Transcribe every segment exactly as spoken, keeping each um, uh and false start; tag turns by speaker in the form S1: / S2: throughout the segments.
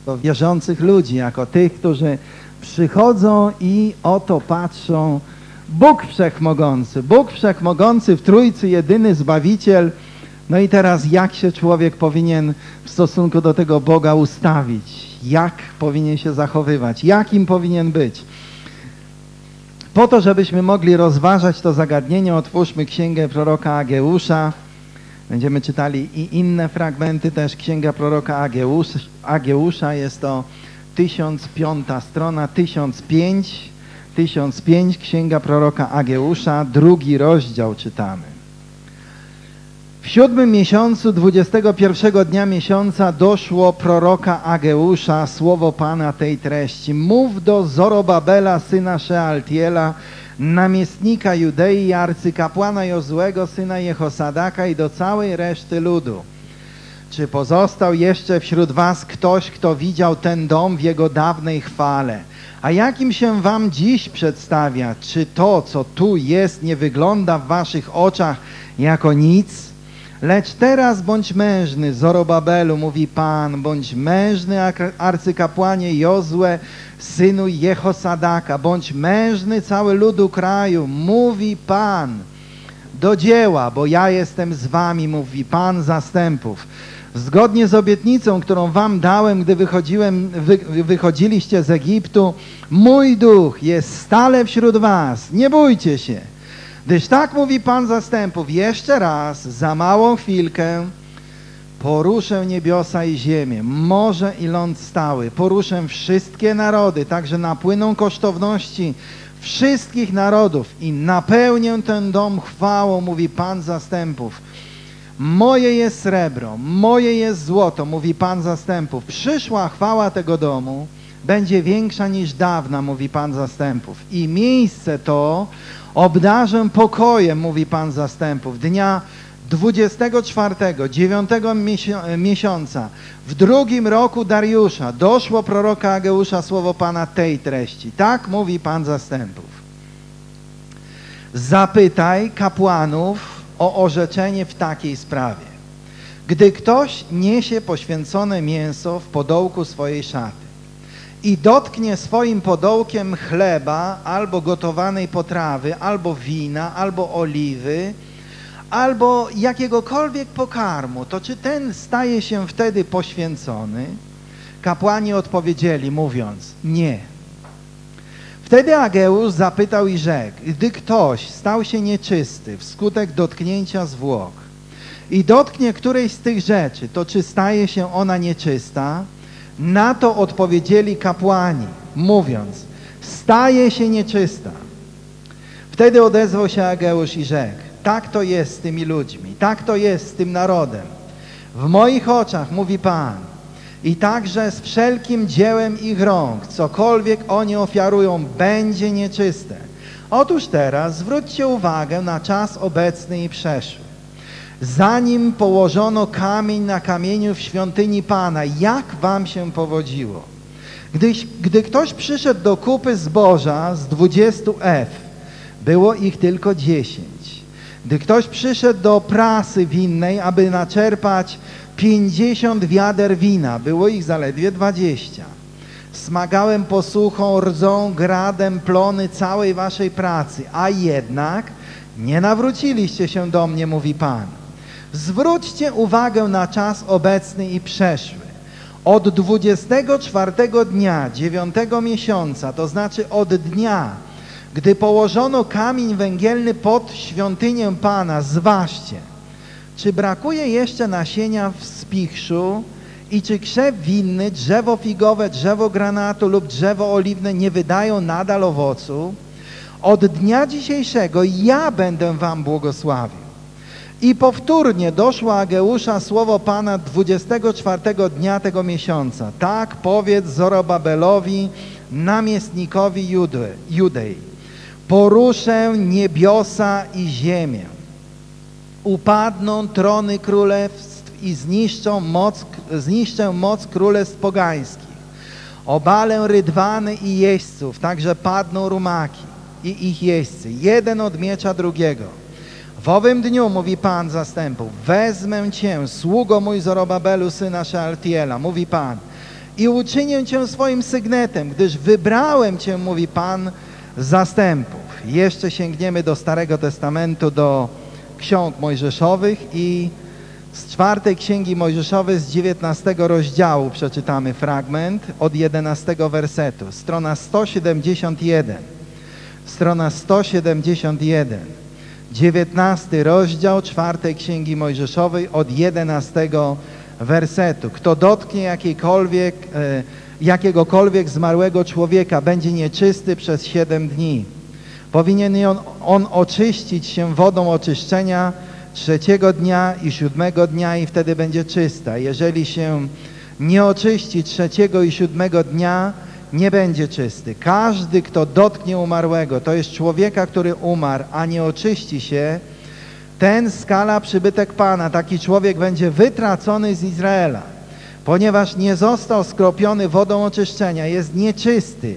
S1: do wierzących ludzi, jako tych, którzy przychodzą i oto patrzą. Bóg Wszechmogący, Bóg Wszechmogący w Trójcy, jedyny Zbawiciel. No i teraz jak się człowiek powinien w stosunku do tego Boga ustawić? Jak powinien się zachowywać? Jakim powinien być? Po to, żebyśmy mogli rozważać to zagadnienie, otwórzmy księgę proroka Ageusza. Będziemy czytali i inne fragmenty, też księga proroka Ageusza. Ageusza jest to tysiąc piąta strona, tysiąc pięć, tysiąc pięć, księga proroka Ageusza, drugi rozdział czytamy. W siódmym miesiącu, dwudziestego pierwszego dnia miesiąca doszło proroka Ageusza słowo Pana tej treści. Mów do Zorobabela, syna Szealtiela, namiestnika Judei, arcykapłana Jozłego, syna Jehosadaka i do całej reszty ludu. Czy pozostał jeszcze wśród was ktoś, kto widział ten dom w jego dawnej chwale? A jakim się wam dziś przedstawia? Czy to, co tu jest, nie wygląda w waszych oczach jako nic? Lecz teraz bądź mężny, Zorobabelu, mówi Pan, bądź mężny, arcykapłanie Jozue, synu Jehosadaka, bądź mężny cały ludu kraju, mówi Pan, do dzieła, bo ja jestem z wami, mówi Pan zastępów. Zgodnie z obietnicą, którą wam dałem, gdy wychodziłem, wy, wychodziliście z Egiptu, mój duch jest stale wśród was, nie bójcie się. Gdyż tak mówi Pan zastępów, jeszcze raz, za małą chwilkę, poruszę niebiosa i ziemię, morze i ląd stały, poruszę wszystkie narody, także napłyną kosztowności wszystkich narodów i napełnię ten dom chwałą, mówi Pan zastępów. Moje jest srebro, moje jest złoto, mówi Pan zastępów. Przyszła chwała tego domu będzie większa niż dawna, mówi Pan zastępów. I miejsce to obdarzę pokojem, mówi Pan zastępów. Dnia dwudziestego czwartego, dziewiątego miesiąca, w drugim roku Dariusza, doszło proroka Ageusza słowo Pana tej treści. Tak mówi Pan zastępów. Zapytaj kapłanów o orzeczenie w takiej sprawie. Gdy ktoś niesie poświęcone mięso w podołku swojej szaty i dotknie swoim podołkiem chleba albo gotowanej potrawy, albo wina, albo oliwy, albo jakiegokolwiek pokarmu, to czy ten staje się wtedy poświęcony? Kapłani odpowiedzieli, mówiąc, nie. Wtedy Ageusz zapytał i rzekł, gdy ktoś stał się nieczysty wskutek dotknięcia zwłok i dotknie którejś z tych rzeczy, to czy staje się ona nieczysta? Na to odpowiedzieli kapłani, mówiąc, staje się nieczysta. Wtedy odezwał się Ageusz i rzekł, tak to jest z tymi ludźmi, tak to jest z tym narodem. W moich oczach, mówi Pan, i także z wszelkim dziełem ich rąk, cokolwiek oni ofiarują, będzie nieczyste. Otóż teraz zwróćcie uwagę na czas obecny i przeszły. Zanim położono kamień na kamieniu w świątyni Pana, jak wam się powodziło? Gdy, gdy ktoś przyszedł do kupy zboża z dwudziestu ef, było ich tylko dziesięć. Gdy ktoś przyszedł do prasy winnej, aby naczerpać pięćdziesiąt wiader wina, było ich zaledwie dwadzieścia. Smagałem posłuchą, rdzą, gradem plony całej waszej pracy, a jednak nie nawróciliście się do mnie, mówi Pan. Zwróćcie uwagę na czas obecny i przeszły. Od dwudziestego czwartego dnia dziewiątego miesiąca, to znaczy od dnia, gdy położono kamień węgielny pod świątynię Pana, zważcie, czy brakuje jeszcze nasienia w spichrzu i czy krzew winny, drzewo figowe, drzewo granatu lub drzewo oliwne nie wydają nadal owocu? Od dnia dzisiejszego ja będę wam błogosławił. I powtórnie doszło Ageusza słowo Pana dwudziestego czwartego dnia tego miesiąca. Tak powiedz Zorobabelowi, namiestnikowi Judy, Judei. Poruszę niebiosa i ziemię. Upadną trony królestw i zniszczą moc, zniszczę moc królestw pogańskich. Obalę rydwany i jeźdźców, także padną rumaki i ich jeźdźcy, jeden od miecza drugiego. W owym dniu, mówi Pan zastępów, wezmę cię, sługo mój Zorobabelu, syna Szealtiela, mówi Pan, i uczynię cię swoim sygnetem, gdyż wybrałem cię, mówi Pan zastępów. Jeszcze sięgniemy do Starego Testamentu, do Ksiąg Mojżeszowych i z czwartej Księgi Mojżeszowej z dziewiętnastego rozdziału przeczytamy fragment od jedenastego wersetu. Strona sto siedemdziesiąt jeden. Strona sto siedemdziesiąt jeden. dziewiętnasty rozdział czwartej Księgi Mojżeszowej od jedenastego wersetu. Kto dotknie jakiejkolwiek, e, jakiegokolwiek zmarłego człowieka, będzie nieczysty przez siedem dni. Powinien on, on oczyścić się wodą oczyszczenia trzeciego dnia i siódmego dnia i wtedy będzie czysta. Jeżeli się nie oczyści trzeciego i siódmego dnia, nie będzie czysty. Każdy, kto dotknie umarłego, to jest człowieka, który umarł, a nie oczyści się, ten skala przybytek Pana. Taki człowiek będzie wytracony z Izraela, ponieważ nie został skropiony wodą oczyszczenia, jest nieczysty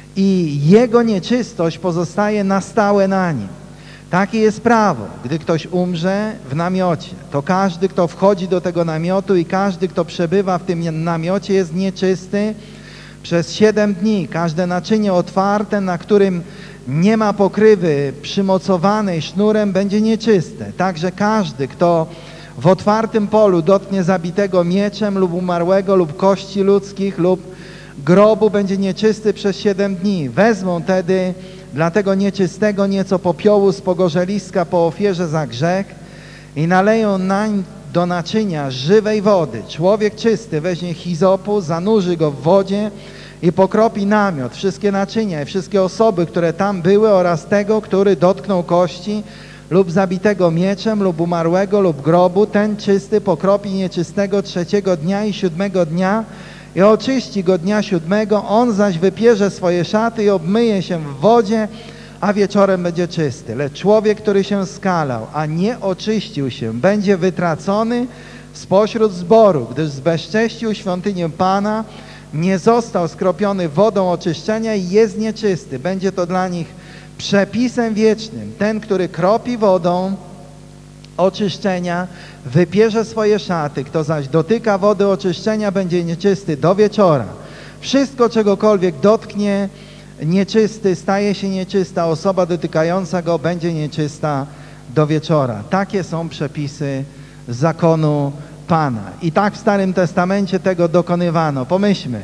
S1: i jego nieczystość pozostaje na stałe na nim. Takie jest prawo. Gdy ktoś umrze w namiocie, to każdy, kto wchodzi do tego namiotu i każdy, kto przebywa w tym namiocie, jest nieczysty przez siedem dni. Każde naczynie otwarte, na którym nie ma pokrywy przymocowanej sznurem, będzie nieczyste. Także każdy, kto w otwartym polu dotknie zabitego mieczem lub umarłego lub kości ludzkich lub grobu, będzie nieczysty przez siedem dni. Wezmą tedy dla tego nieczystego nieco popiołu z pogorzeliska po ofierze za grzech i naleją nań do naczynia żywej wody. Człowiek czysty weźmie hizopu, zanurzy go w wodzie i pokropi namiot, wszystkie naczynia i wszystkie osoby, które tam były oraz tego, który dotknął kości lub zabitego mieczem lub umarłego lub grobu. Ten czysty pokropi nieczystego trzeciego dnia i siódmego dnia i oczyści go dnia siódmego. On zaś wypierze swoje szaty i obmyje się w wodzie, a wieczorem będzie czysty. Lecz człowiek, który się skalał, a nie oczyścił się, będzie wytracony spośród zboru, gdyż zbezcześcił świątynię Pana, nie został skropiony wodą oczyszczenia i jest nieczysty. Będzie to dla nich przepisem wiecznym. Ten, który kropi wodą oczyszczenia, wypierze swoje szaty. Kto zaś dotyka wody oczyszczenia, będzie nieczysty do wieczora. Wszystko, czegokolwiek dotknie nieczysty, staje się nieczysta. Osoba dotykająca go będzie nieczysta do wieczora. Takie są przepisy zakonu Pana. I tak w Starym Testamencie tego dokonywano. Pomyślmy,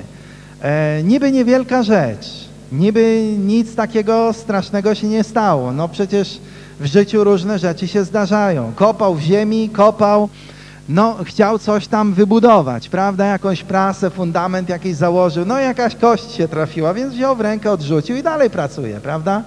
S1: e, niby niewielka rzecz, niby nic takiego strasznego się nie stało. No przecież w życiu różne rzeczy się zdarzają. Kopał w ziemi, kopał, no chciał coś tam wybudować, prawda? Jakąś prasę, fundament jakiś założył, no jakaś kość się trafiła, więc wziął w rękę, odrzucił i dalej pracuje, prawda?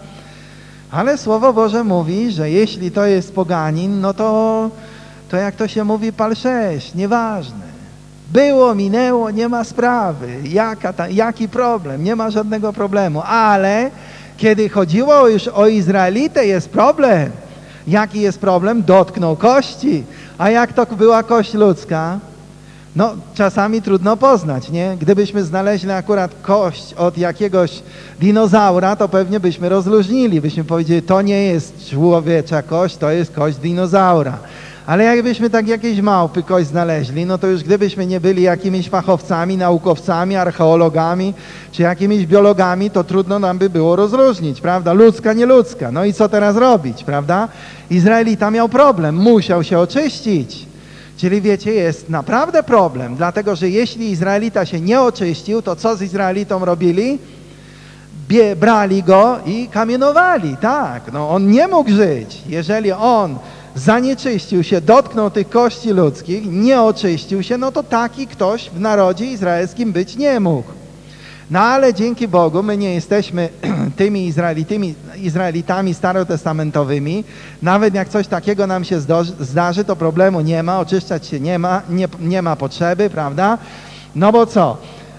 S1: Ale Słowo Boże mówi, że jeśli to jest poganin, no to, to jak to się mówi, pal sześć, nieważne. Było, minęło, nie ma sprawy. Jaka ta, jaki problem? Nie ma żadnego problemu. Ale kiedy chodziło już o Izraelitę, jest problem. Jaki jest problem? Dotknął kości. A jak to była kość ludzka? No, czasami trudno poznać, nie? Gdybyśmy znaleźli akurat kość od jakiegoś dinozaura, to pewnie byśmy rozluźnili. Byśmy powiedzieli, to nie jest człowiecza kość, to jest kość dinozaura. Ale jakbyśmy tak jakieś małpy kość znaleźli, no to już gdybyśmy nie byli jakimiś fachowcami, naukowcami, archeologami, czy jakimiś biologami, to trudno nam by było rozróżnić, prawda? Ludzka, nieludzka. No i co teraz robić, prawda? Izraelita miał problem, musiał się oczyścić. Czyli wiecie, jest naprawdę problem, dlatego że jeśli Izraelita się nie oczyścił, to co z Izraelitą robili? Bie, brali go i kamienowali, tak. No on nie mógł żyć, jeżeli on zanieczyścił się, dotknął tych kości ludzkich, nie oczyścił się, no to taki ktoś w narodzie izraelskim być nie mógł. No ale dzięki Bogu my nie jesteśmy tymi Izraelitami, Izraelitami starotestamentowymi. Nawet jak coś takiego nam się zdarzy, to problemu nie ma, oczyszczać się nie ma, nie, nie ma potrzeby, prawda? No bo co?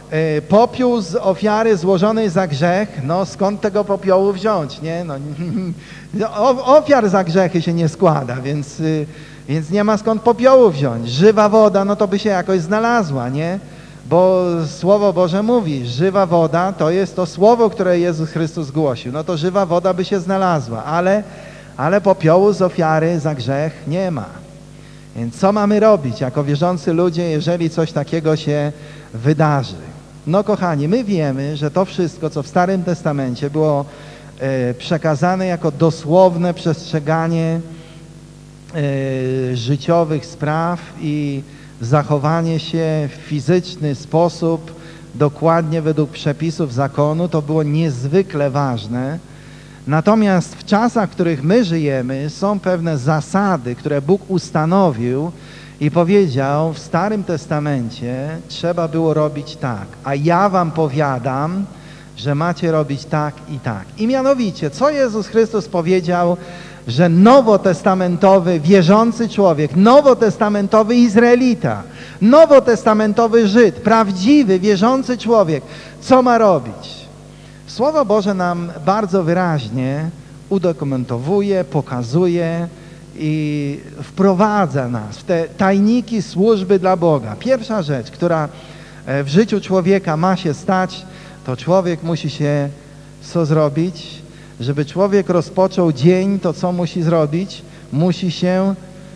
S1: Popiół z ofiary złożonej za grzech, no skąd tego popiołu wziąć, nie? No, ofiar za grzechy się nie składa, więc, więc nie ma skąd popiołu wziąć. Żywa woda, no to by się jakoś znalazła, nie? Bo Słowo Boże mówi, żywa woda to jest to Słowo, które Jezus Chrystus głosił. No to żywa woda by się znalazła, ale, ale popiołu z ofiary za grzech nie ma. Więc co mamy robić jako wierzący ludzie, jeżeli coś takiego się wydarzy? No kochani, my wiemy, że to wszystko, co w Starym Testamencie było e, przekazane jako dosłowne przestrzeganie e, życiowych spraw i zachowanie się w fizyczny sposób, dokładnie według przepisów zakonu, to było niezwykle ważne. Natomiast w czasach, w których my żyjemy, są pewne zasady, które Bóg ustanowił i powiedział w Starym Testamencie, trzeba było robić tak, a ja wam powiadam, że macie robić tak i tak. I mianowicie, co Jezus Chrystus powiedział, że nowotestamentowy wierzący człowiek, nowotestamentowy Izraelita, nowotestamentowy Żyd, prawdziwy wierzący człowiek, co ma robić? Słowo Boże nam bardzo wyraźnie udokumentowuje, pokazuje i wprowadza nas w te tajniki służby dla Boga. Pierwsza rzecz, która w życiu człowieka ma się stać, to człowiek musi się co zrobić? Żeby człowiek rozpoczął dzień, to co musi zrobić? Musi się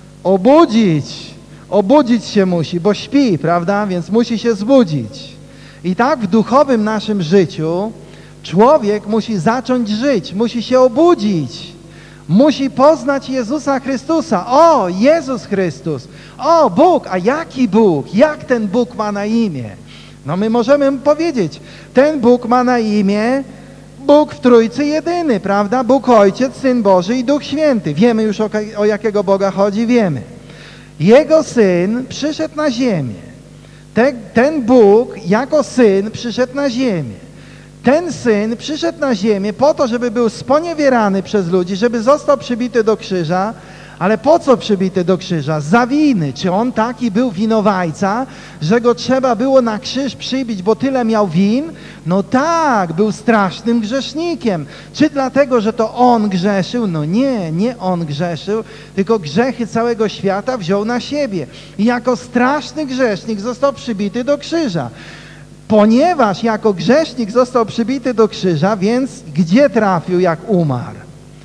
S1: obudzić. Obudzić się musi, bo śpi, prawda? Więc musi się zbudzić. I tak w duchowym naszym życiu człowiek musi zacząć żyć, musi się obudzić. Musi poznać Jezusa Chrystusa. O, Jezus Chrystus. O, Bóg. A jaki Bóg? Jak ten Bóg ma na imię? No my możemy powiedzieć, ten Bóg ma na imię Bóg w Trójcy Jedyny, prawda? Bóg Ojciec, Syn Boży i Duch Święty. Wiemy już o, o jakiego Boga chodzi, wiemy. Jego Syn przyszedł na ziemię. Te, ten Bóg jako Syn przyszedł na ziemię. Ten Syn przyszedł na ziemię po to, żeby był sponiewierany przez ludzi, żeby został przybity do krzyża. Ale po co przybity do krzyża? Za winy. Czy on taki był winowajca, że go trzeba było na krzyż przybić, bo tyle miał win? No tak, był strasznym grzesznikiem. Czy dlatego, że to on grzeszył? No nie, nie on grzeszył, tylko grzechy całego świata wziął na siebie. I jako straszny grzesznik został przybity do krzyża. Ponieważ jako grzesznik został przybity do krzyża, więc gdzie trafił, jak umarł?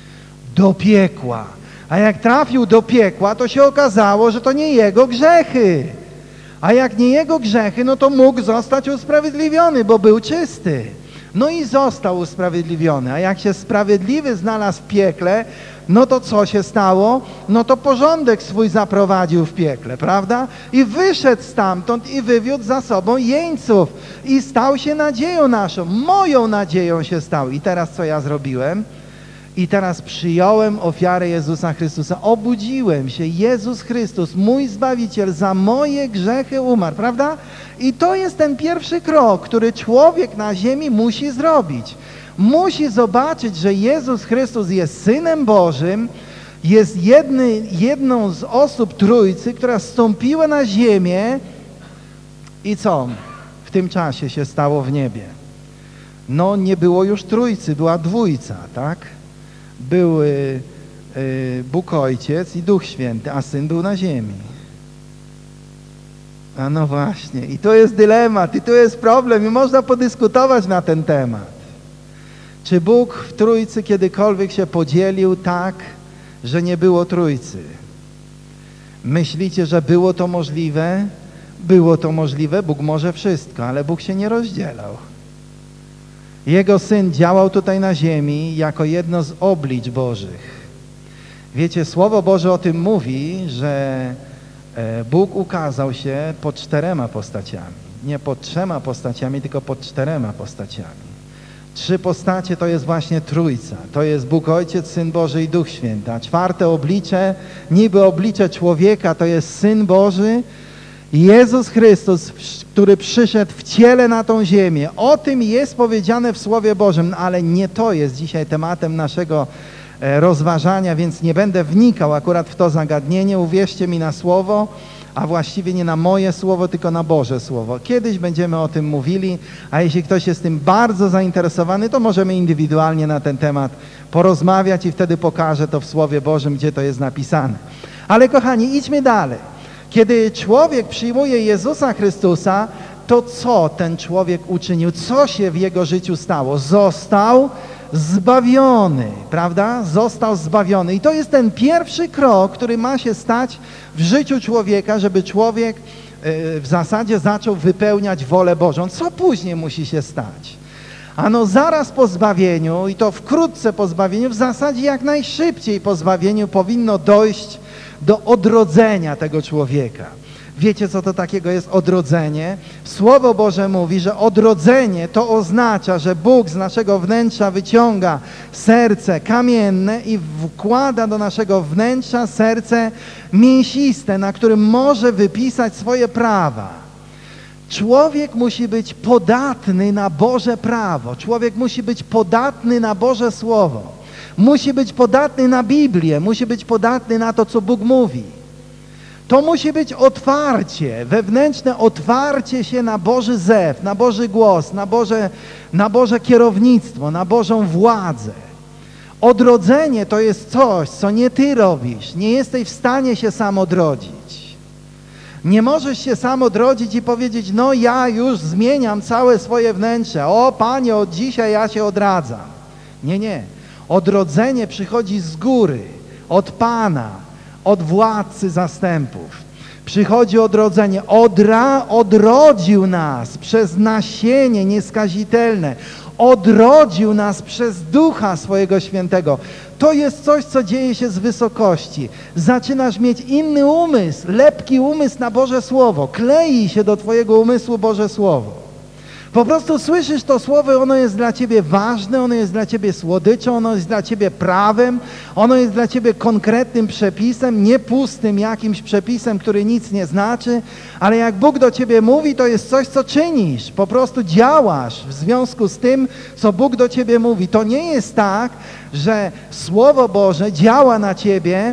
S1: Do piekła. A jak trafił do piekła, to się okazało, że to nie jego grzechy. A jak nie jego grzechy, no to mógł zostać usprawiedliwiony, bo był czysty. No i został usprawiedliwiony. A jak się sprawiedliwy znalazł w piekle, no to co się stało? No to porządek swój zaprowadził w piekle, prawda? I wyszedł stamtąd i wywiódł za sobą jeńców. I stał się nadzieją naszą. Moją nadzieją się stał. I teraz co ja zrobiłem? I teraz przyjąłem ofiarę Jezusa Chrystusa. Obudziłem się. Jezus Chrystus, mój Zbawiciel, za moje grzechy umarł, prawda? I to jest ten pierwszy krok, który człowiek na ziemi musi zrobić. Musi zobaczyć, że Jezus Chrystus jest Synem Bożym, jest jedny, jedną z osób Trójcy, która zstąpiła na ziemię i co w tym czasie się stało w niebie? No nie było już Trójcy, była dwójca, tak? Był y, y, Bóg Ojciec i Duch Święty, a Syn był na ziemi. A no właśnie, i to jest dylemat, i to jest problem, i można podyskutować na ten temat. Czy Bóg w Trójcy kiedykolwiek się podzielił tak, że nie było Trójcy? Myślicie, że było to możliwe? Było to możliwe, Bóg może wszystko, ale Bóg się nie rozdzielał. Jego Syn działał tutaj na ziemi jako jedno z oblicz Bożych. Wiecie, Słowo Boże o tym mówi, że Bóg ukazał się pod czterema postaciami. Nie pod trzema postaciami, tylko pod czterema postaciami. Trzy postacie to jest właśnie Trójca. To jest Bóg Ojciec, Syn Boży i Duch Święty. A czwarte oblicze, niby oblicze człowieka, to jest Syn Boży, Jezus Chrystus, który przyszedł w ciele na tą ziemię. O tym jest powiedziane w Słowie Bożym, ale nie to jest dzisiaj tematem naszego rozważania, więc nie będę wnikał akurat w to zagadnienie. Uwierzcie mi na słowo, a właściwie nie na moje słowo, tylko na Boże Słowo. Kiedyś będziemy o tym mówili, a jeśli ktoś jest tym bardzo zainteresowany, to możemy indywidualnie na ten temat porozmawiać i wtedy pokażę to w Słowie Bożym, gdzie to jest napisane. Ale kochani, idźmy dalej. Kiedy człowiek przyjmuje Jezusa Chrystusa, to co ten człowiek uczynił? Co się w jego życiu stało? Został zbawiony, prawda? Został zbawiony. I to jest ten pierwszy krok, który ma się stać w życiu człowieka, żeby człowiek w zasadzie zaczął wypełniać wolę Bożą. Co później musi się stać? Ano zaraz po zbawieniu, i to wkrótce po zbawieniu, w zasadzie jak najszybciej po zbawieniu powinno dojść do odrodzenia tego człowieka. Wiecie, co to takiego jest odrodzenie? Słowo Boże mówi, że odrodzenie to oznacza, że Bóg z naszego wnętrza wyciąga serce kamienne i wkłada do naszego wnętrza serce mięsiste, na którym może wypisać swoje prawa. Człowiek musi być podatny na Boże prawo. Człowiek musi być podatny na Boże Słowo. Musi być podatny na Biblię. Musi być podatny na to, co Bóg mówi. To musi być otwarcie, wewnętrzne otwarcie się na Boży zew, na Boży głos, na Boże, na Boże kierownictwo, na Bożą władzę. Odrodzenie to jest coś, co nie ty robisz. Nie jesteś w stanie się sam odrodzić. Nie możesz się sam odrodzić i powiedzieć, no ja już zmieniam całe swoje wnętrze. O Panie, od dzisiaj ja się odradzam. Nie, nie. Odrodzenie przychodzi z góry, od Pana, od władcy zastępów. Przychodzi odrodzenie. Odra, odrodził nas przez nasienie nieskazitelne. Odrodził nas przez Ducha swojego Świętego. To jest coś, co dzieje się z wysokości. Zaczynasz mieć inny umysł, lepki umysł na Boże Słowo. Klei się do twojego umysłu Boże Słowo. Po prostu słyszysz to słowo i ono jest dla ciebie ważne, ono jest dla ciebie słodyczą, ono jest dla ciebie prawem, ono jest dla ciebie konkretnym przepisem, nie pustym jakimś przepisem, który nic nie znaczy, ale jak Bóg do ciebie mówi, to jest coś, co czynisz. Po prostu działasz w związku z tym, co Bóg do ciebie mówi. To nie jest tak, że Słowo Boże działa na ciebie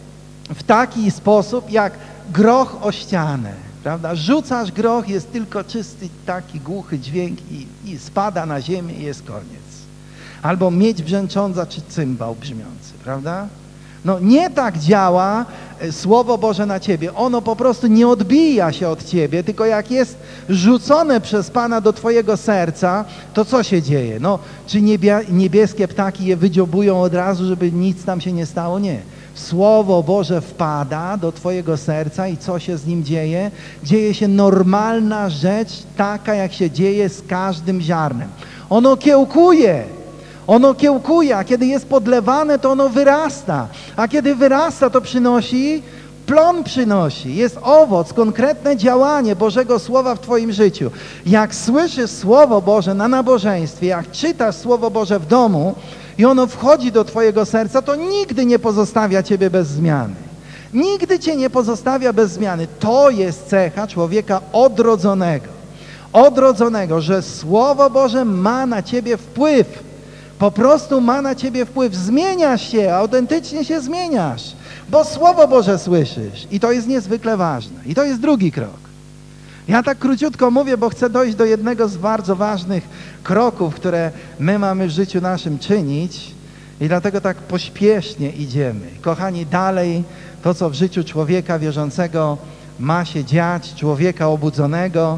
S1: w taki sposób, jak groch o ścianę. Prawda? Rzucasz groch, jest tylko czysty, taki głuchy dźwięk i, i spada na ziemię i jest koniec. Albo miedź brzęcząca, czy cymbał brzmiący, prawda? No nie tak działa Słowo Boże na ciebie. Ono po prostu nie odbija się od ciebie, tylko jak jest rzucone przez Pana do twojego serca, to co się dzieje? No, czy niebie, niebieskie ptaki je wydziobują od razu, żeby nic tam się nie stało? Nie. Słowo Boże wpada do twojego serca i co się z nim dzieje? Dzieje się normalna rzecz, taka jak się dzieje z każdym ziarnem. Ono kiełkuje, ono kiełkuje, a kiedy jest podlewane, to ono wyrasta. A kiedy wyrasta, to przynosi, plon przynosi. Jest owoc, konkretne działanie Bożego Słowa w twoim życiu. Jak słyszysz Słowo Boże na nabożeństwie, jak czytasz Słowo Boże w domu, i ono wchodzi do twojego serca, to nigdy nie pozostawia ciebie bez zmiany. Nigdy cię nie pozostawia bez zmiany. To jest cecha człowieka odrodzonego. Odrodzonego, że Słowo Boże ma na ciebie wpływ. Po prostu ma na ciebie wpływ. Zmieniasz się, autentycznie się zmieniasz, bo Słowo Boże słyszysz. I to jest niezwykle ważne. I to jest drugi krok. Ja tak króciutko mówię, bo chcę dojść do jednego z bardzo ważnych kroków, które my mamy w życiu naszym czynić i dlatego tak pośpiesznie idziemy. Kochani, dalej to, co w życiu człowieka wierzącego ma się dziać, człowieka obudzonego,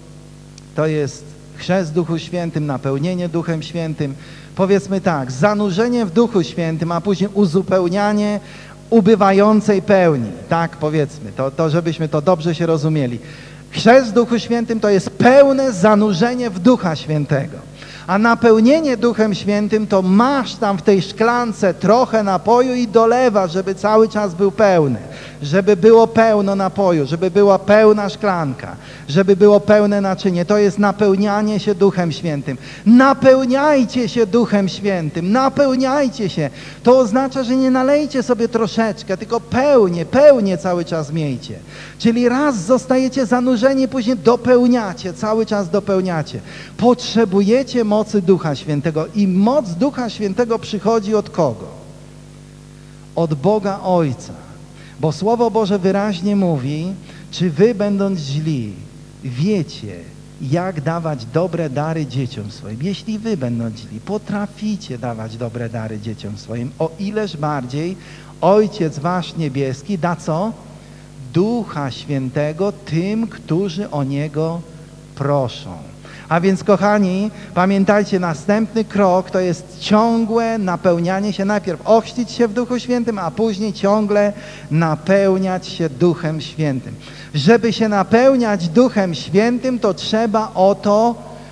S1: to jest chrzest w Duchu Świętym, napełnienie Duchem Świętym. Powiedzmy tak, zanurzenie w Duchu Świętym, a później uzupełnianie ubywającej pełni. Tak powiedzmy, to, to żebyśmy to dobrze się rozumieli. Chrzest w Duchu Świętym to jest pełne zanurzenie w Ducha Świętego. A napełnienie Duchem Świętym to masz tam w tej szklance trochę napoju i dolewasz, żeby cały czas był pełny. Żeby było pełno napoju, żeby była pełna szklanka, żeby było pełne naczynie. To jest napełnianie się Duchem Świętym. Napełniajcie się Duchem Świętym, napełniajcie się. To oznacza, że nie nalejcie sobie troszeczkę, tylko pełnie, pełnie cały czas miejcie. Czyli raz zostajecie zanurzeni, później dopełniacie, cały czas dopełniacie. Potrzebujecie mocy Ducha Świętego i moc Ducha Świętego przychodzi od kogo? Od Boga Ojca. Bo Słowo Boże wyraźnie mówi, czy wy będąc źli wiecie, jak dawać dobre dary dzieciom swoim. Jeśli wy będąc źli potraficie dawać dobre dary dzieciom swoim, o ileż bardziej Ojciec wasz niebieski da co? Ducha Świętego tym, którzy o Niego proszą. A więc, kochani, pamiętajcie, następny krok to jest ciągłe napełnianie się, najpierw ochrzcić się w Duchu Świętym, a później ciągle napełniać się Duchem Świętym. Żeby się napełniać Duchem Świętym, to trzeba o to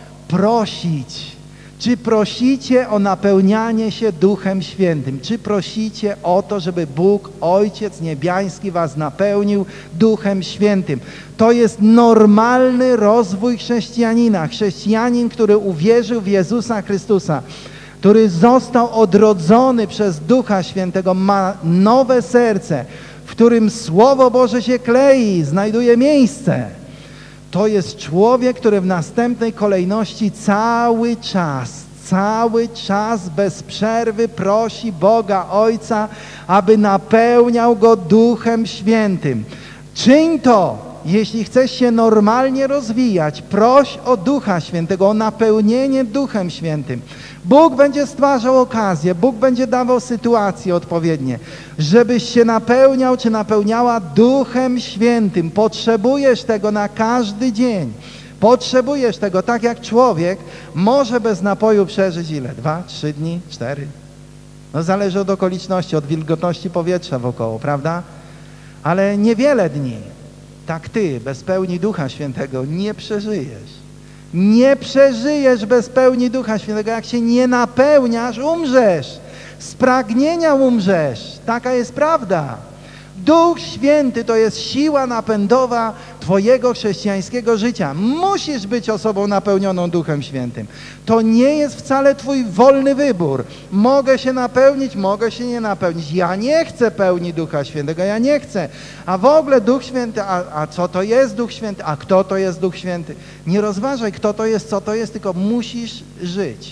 S1: prosić. Czy prosicie o napełnianie się Duchem Świętym? Czy prosicie o to, żeby Bóg, Ojciec Niebiański was napełnił Duchem Świętym? To jest normalny rozwój chrześcijanina. Chrześcijanin, który uwierzył w Jezusa Chrystusa, który został odrodzony przez Ducha Świętego, ma nowe serce, w którym Słowo Boże się klei, znajduje miejsce. To jest człowiek, który w następnej kolejności cały czas, cały czas bez przerwy prosi Boga Ojca, aby napełniał go Duchem Świętym. Czyń to, jeśli chcesz się normalnie rozwijać, proś o Ducha Świętego, o napełnienie Duchem Świętym. Bóg będzie stwarzał okazję, Bóg będzie dawał sytuacje odpowiednie, żebyś się napełniał czy napełniała Duchem Świętym. Potrzebujesz tego na każdy dzień. Potrzebujesz tego, tak jak człowiek może bez napoju przeżyć ile? Dwa, trzy dni, cztery? No zależy od okoliczności, od wilgotności powietrza wokoło, prawda? Ale niewiele dni. Tak ty, bez pełni Ducha Świętego, nie przeżyjesz. Nie przeżyjesz bez pełni Ducha Świętego. Jak się nie napełniasz, umrzesz. Z pragnienia umrzesz. Taka jest prawda. Duch Święty to jest siła napędowa twojego chrześcijańskiego życia. Musisz być osobą napełnioną Duchem Świętym. To nie jest wcale twój wolny wybór. Mogę się napełnić, mogę się nie napełnić. Ja nie chcę pełni Ducha Świętego, ja nie chcę. A w ogóle Duch Święty, a, a co to jest Duch Święty, a kto to jest Duch Święty? Nie rozważaj, kto to jest, co to jest, tylko musisz żyć.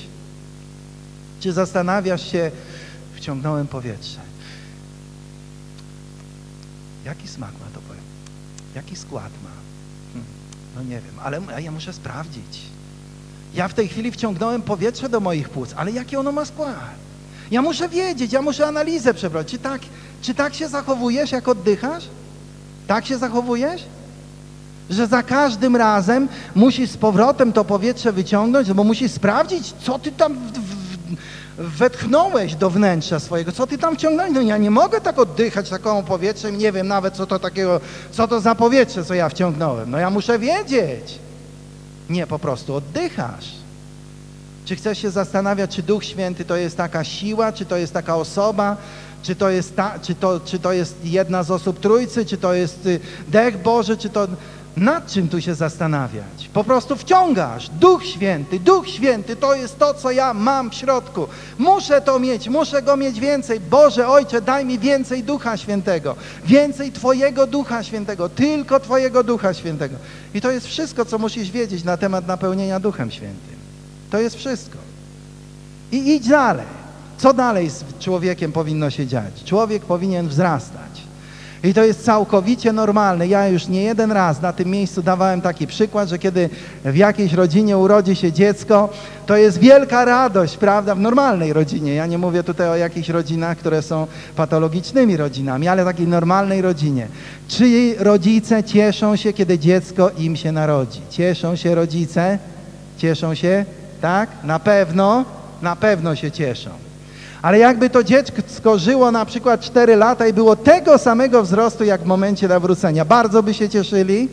S1: Czy zastanawiasz się, wciągnąłem powietrze. Jaki smak ma to powiem? Jaki skład ma? Hmm, no nie wiem, ale ja muszę sprawdzić. Ja w tej chwili wciągnąłem powietrze do moich płuc, ale jaki ono ma skład? Ja muszę wiedzieć, ja muszę analizę przeprowadzić. Czy tak, czy tak się zachowujesz, jak oddychasz? Tak się zachowujesz? Że za każdym razem musisz z powrotem to powietrze wyciągnąć, bo musisz sprawdzić, co ty tam w, w, wetchnąłeś do wnętrza swojego, co ty tam wciągnąłeś. No ja nie mogę tak oddychać taką powietrzem, nie wiem nawet co to takiego, co to za powietrze, co ja wciągnąłem. No ja muszę wiedzieć. Nie, po prostu oddychasz. Czy chcesz się zastanawiać, czy Duch Święty to jest taka siła, czy to jest taka osoba, czy to jest, ta, czy to, czy to jest jedna z osób Trójcy, czy to jest dech Boży, czy to... Nad czym tu się zastanawiać? Po prostu wciągasz. Duch Święty, Duch Święty to jest to, co ja mam w środku. Muszę to mieć, muszę go mieć więcej. Boże, Ojcze, daj mi więcej Ducha Świętego. Więcej Twojego Ducha Świętego. Tylko Twojego Ducha Świętego. I to jest wszystko, co musisz wiedzieć na temat napełnienia Duchem Świętym. To jest wszystko. I idź dalej. Co dalej z człowiekiem powinno się dziać? Człowiek powinien wzrastać. I to jest całkowicie normalne. Ja już nie jeden raz na tym miejscu dawałem taki przykład, że kiedy w jakiejś rodzinie urodzi się dziecko, to jest wielka radość, prawda? W normalnej rodzinie. Ja nie mówię tutaj o jakichś rodzinach, które są patologicznymi rodzinami, ale takiej normalnej rodzinie. Czy rodzice cieszą się, kiedy dziecko im się narodzi? Cieszą się rodzice? Cieszą się? Tak? Na pewno, na pewno się cieszą. Ale jakby to dziecko żyło na przykład cztery lata i było tego samego wzrostu jak w momencie nawrócenia, bardzo by się cieszyli.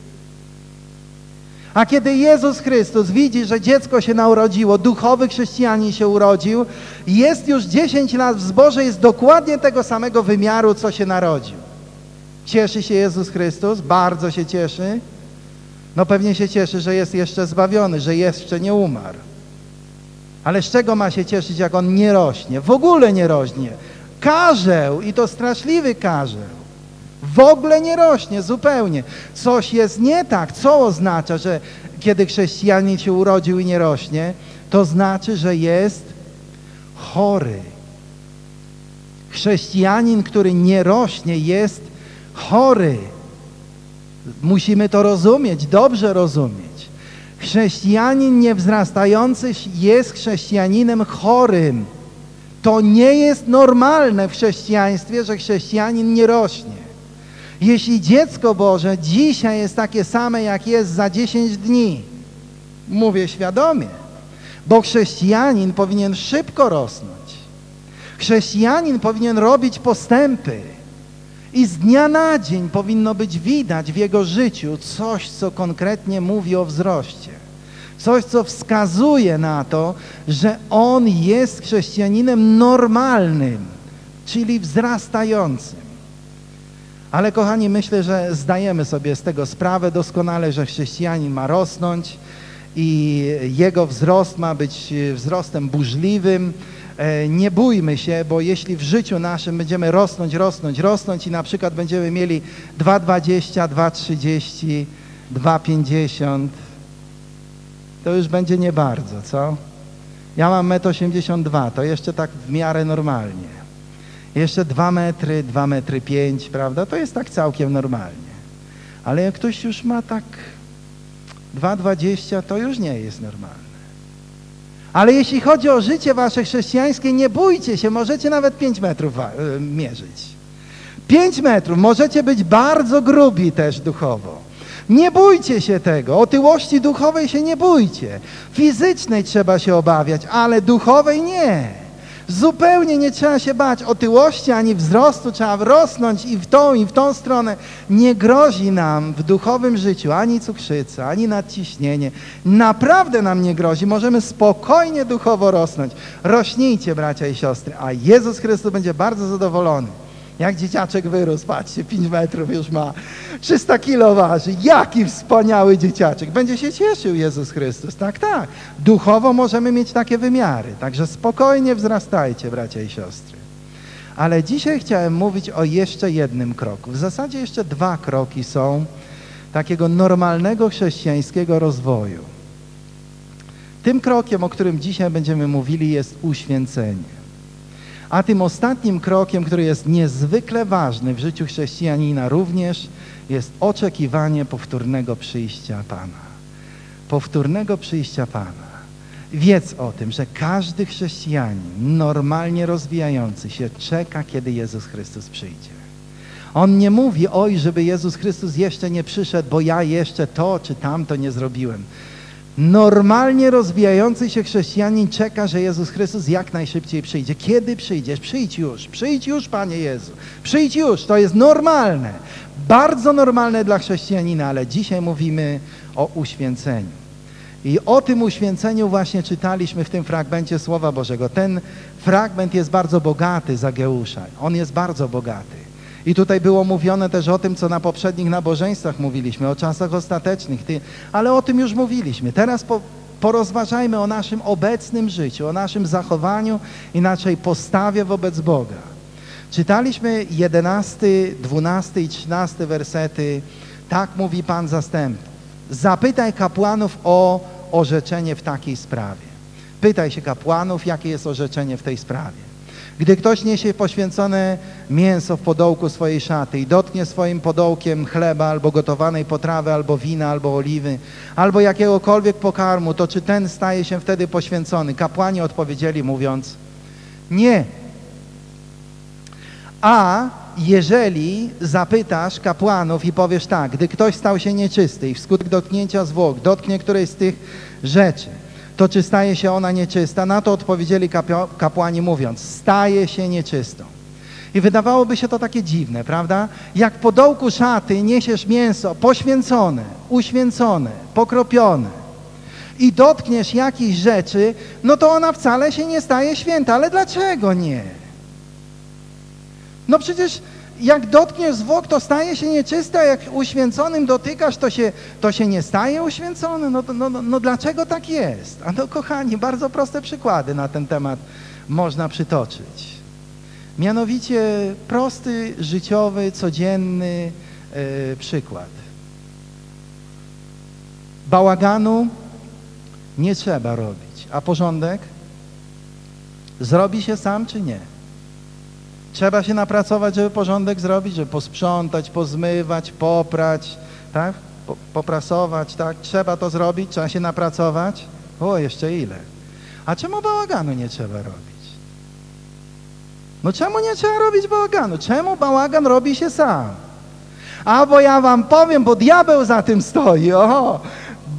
S1: A kiedy Jezus Chrystus widzi, że dziecko się narodziło, duchowy chrześcijanin się urodził, jest już dziesięć lat w zborze, jest dokładnie tego samego wymiaru, co się narodził. Cieszy się Jezus Chrystus? Bardzo się cieszy. No pewnie się cieszy, że jest jeszcze zbawiony, że jeszcze nie umarł. Ale z czego ma się cieszyć, jak on nie rośnie? W ogóle nie rośnie. Karzeł, i to straszliwy karzeł. W ogóle nie rośnie, zupełnie. Coś jest nie tak. Co oznacza, że kiedy chrześcijanin się urodził i nie rośnie? To znaczy, że jest chory. Chrześcijanin, który nie rośnie, jest chory. Musimy to rozumieć, dobrze rozumieć. Chrześcijanin niewzrastający jest chrześcijaninem chorym. To nie jest normalne w chrześcijaństwie, że chrześcijanin nie rośnie. Jeśli dziecko Boże dzisiaj jest takie same, jak jest za dziesięć dni, Mówię świadomie, bo chrześcijanin powinien szybko rosnąć. Chrześcijanin powinien robić postępy i z dnia na dzień powinno być widać w jego życiu coś, co konkretnie mówi o wzroście. Coś, co wskazuje na to, że on jest chrześcijaninem normalnym, czyli wzrastającym. Ale kochani, myślę, że zdajemy sobie z tego sprawę doskonale, że chrześcijanin ma rosnąć i jego wzrost ma być wzrostem burzliwym. Nie bójmy się, bo jeśli w życiu naszym będziemy rosnąć, rosnąć, rosnąć i na przykład będziemy mieli dwa dwadzieścia, dwa trzydzieści, dwa pięćdziesiąt, to już będzie nie bardzo, co? Ja mam metr osiemdziesiąt dwa, to jeszcze tak w miarę normalnie. Jeszcze dwa metry, dwa metry pięć, prawda? To jest tak całkiem normalnie. Ale jak ktoś już ma tak dwa dwadzieścia, to już nie jest normalne. Ale jeśli chodzi o życie wasze chrześcijańskie, nie bójcie się, możecie nawet pięć metrów mierzyć. pięć metrów, możecie być bardzo grubi też duchowo. Nie bójcie się tego, otyłości duchowej się nie bójcie. Fizycznej trzeba się obawiać, ale duchowej nie. Zupełnie nie trzeba się bać otyłości ani wzrostu, trzeba rosnąć i w tą, i w tą stronę. Nie grozi nam w duchowym życiu ani cukrzyca, ani nadciśnienie. Naprawdę nam nie grozi, możemy spokojnie duchowo rosnąć. Rośnijcie, bracia i siostry, a Jezus Chrystus będzie bardzo zadowolony. Jak dzieciaczek wyrósł, patrzcie, pięć metrów już ma, trzysta kilo waży. Jaki wspaniały dzieciaczek. Będzie się cieszył Jezus Chrystus. Tak, tak. Duchowo możemy mieć takie wymiary. Także spokojnie wzrastajcie, bracia i siostry. Ale dzisiaj chciałem mówić o jeszcze jednym kroku. W zasadzie jeszcze dwa kroki są takiego normalnego chrześcijańskiego rozwoju. Tym krokiem, o którym dzisiaj będziemy mówili, jest uświęcenie. A tym ostatnim krokiem, który jest niezwykle ważny w życiu chrześcijanina również, jest oczekiwanie powtórnego przyjścia Pana. Powtórnego przyjścia Pana. Wiedz o tym, że każdy chrześcijanin normalnie rozwijający się czeka, kiedy Jezus Chrystus przyjdzie. On nie mówi, oj, żeby Jezus Chrystus jeszcze nie przyszedł, bo ja jeszcze to czy tamto nie zrobiłem. Normalnie rozwijający się chrześcijanin czeka, że Jezus Chrystus jak najszybciej przyjdzie. Kiedy przyjdziesz? Przyjdź już. Przyjdź już, Panie Jezu. Przyjdź już. To jest normalne. Bardzo normalne dla chrześcijanina, ale dzisiaj mówimy o uświęceniu. I o tym uświęceniu właśnie czytaliśmy w tym fragmencie Słowa Bożego. Ten fragment jest bardzo bogaty, Zageusza. On jest bardzo bogaty. I tutaj było mówione też o tym, co na poprzednich nabożeństwach mówiliśmy, o czasach ostatecznych, ale o tym już mówiliśmy. Teraz po, porozważajmy o naszym obecnym życiu, o naszym zachowaniu i naszej postawie wobec Boga. Czytaliśmy jedenasty, dwunasty i trzynasty wersety. Tak mówi Pan zastępów. Zapytaj kapłanów o orzeczenie w takiej sprawie. Pytaj się kapłanów, jakie jest orzeczenie w tej sprawie. Gdy ktoś niesie poświęcone mięso w podołku swojej szaty i dotknie swoim podołkiem chleba albo gotowanej potrawy, albo wina, albo oliwy, albo jakiegokolwiek pokarmu, to czy ten staje się wtedy poświęcony? Kapłani odpowiedzieli mówiąc, nie. A jeżeli zapytasz kapłanów i powiesz tak, gdy ktoś stał się nieczysty i wskutek dotknięcia zwłok dotknie którejś z tych rzeczy, to czy staje się ona nieczysta? Na to odpowiedzieli kapłani mówiąc, staje się nieczystą. I wydawałoby się to takie dziwne, prawda? Jak po dołku szaty niesiesz mięso poświęcone, uświęcone, pokropione i dotkniesz jakichś rzeczy, no to ona wcale się nie staje święta. Ale dlaczego nie? No przecież jak dotkniesz zwłok, to staje się nieczyste, a jak uświęconym dotykasz, to się, to się nie staje uświęcony. No, no, no, no dlaczego tak jest? A no kochani, bardzo proste przykłady na ten temat można przytoczyć. Mianowicie prosty, życiowy, codzienny yy, przykład. Bałaganu nie trzeba robić, a porządek zrobi się sam czy nie? Trzeba się napracować, żeby porządek zrobić, żeby posprzątać, pozmywać, poprać, tak? Po, poprasować, tak? Trzeba to zrobić, trzeba się napracować. O, jeszcze ile? A czemu bałaganu nie trzeba robić? No czemu nie trzeba robić bałaganu? Czemu bałagan robi się sam? A bo ja wam powiem, bo diabeł za tym stoi. Oho,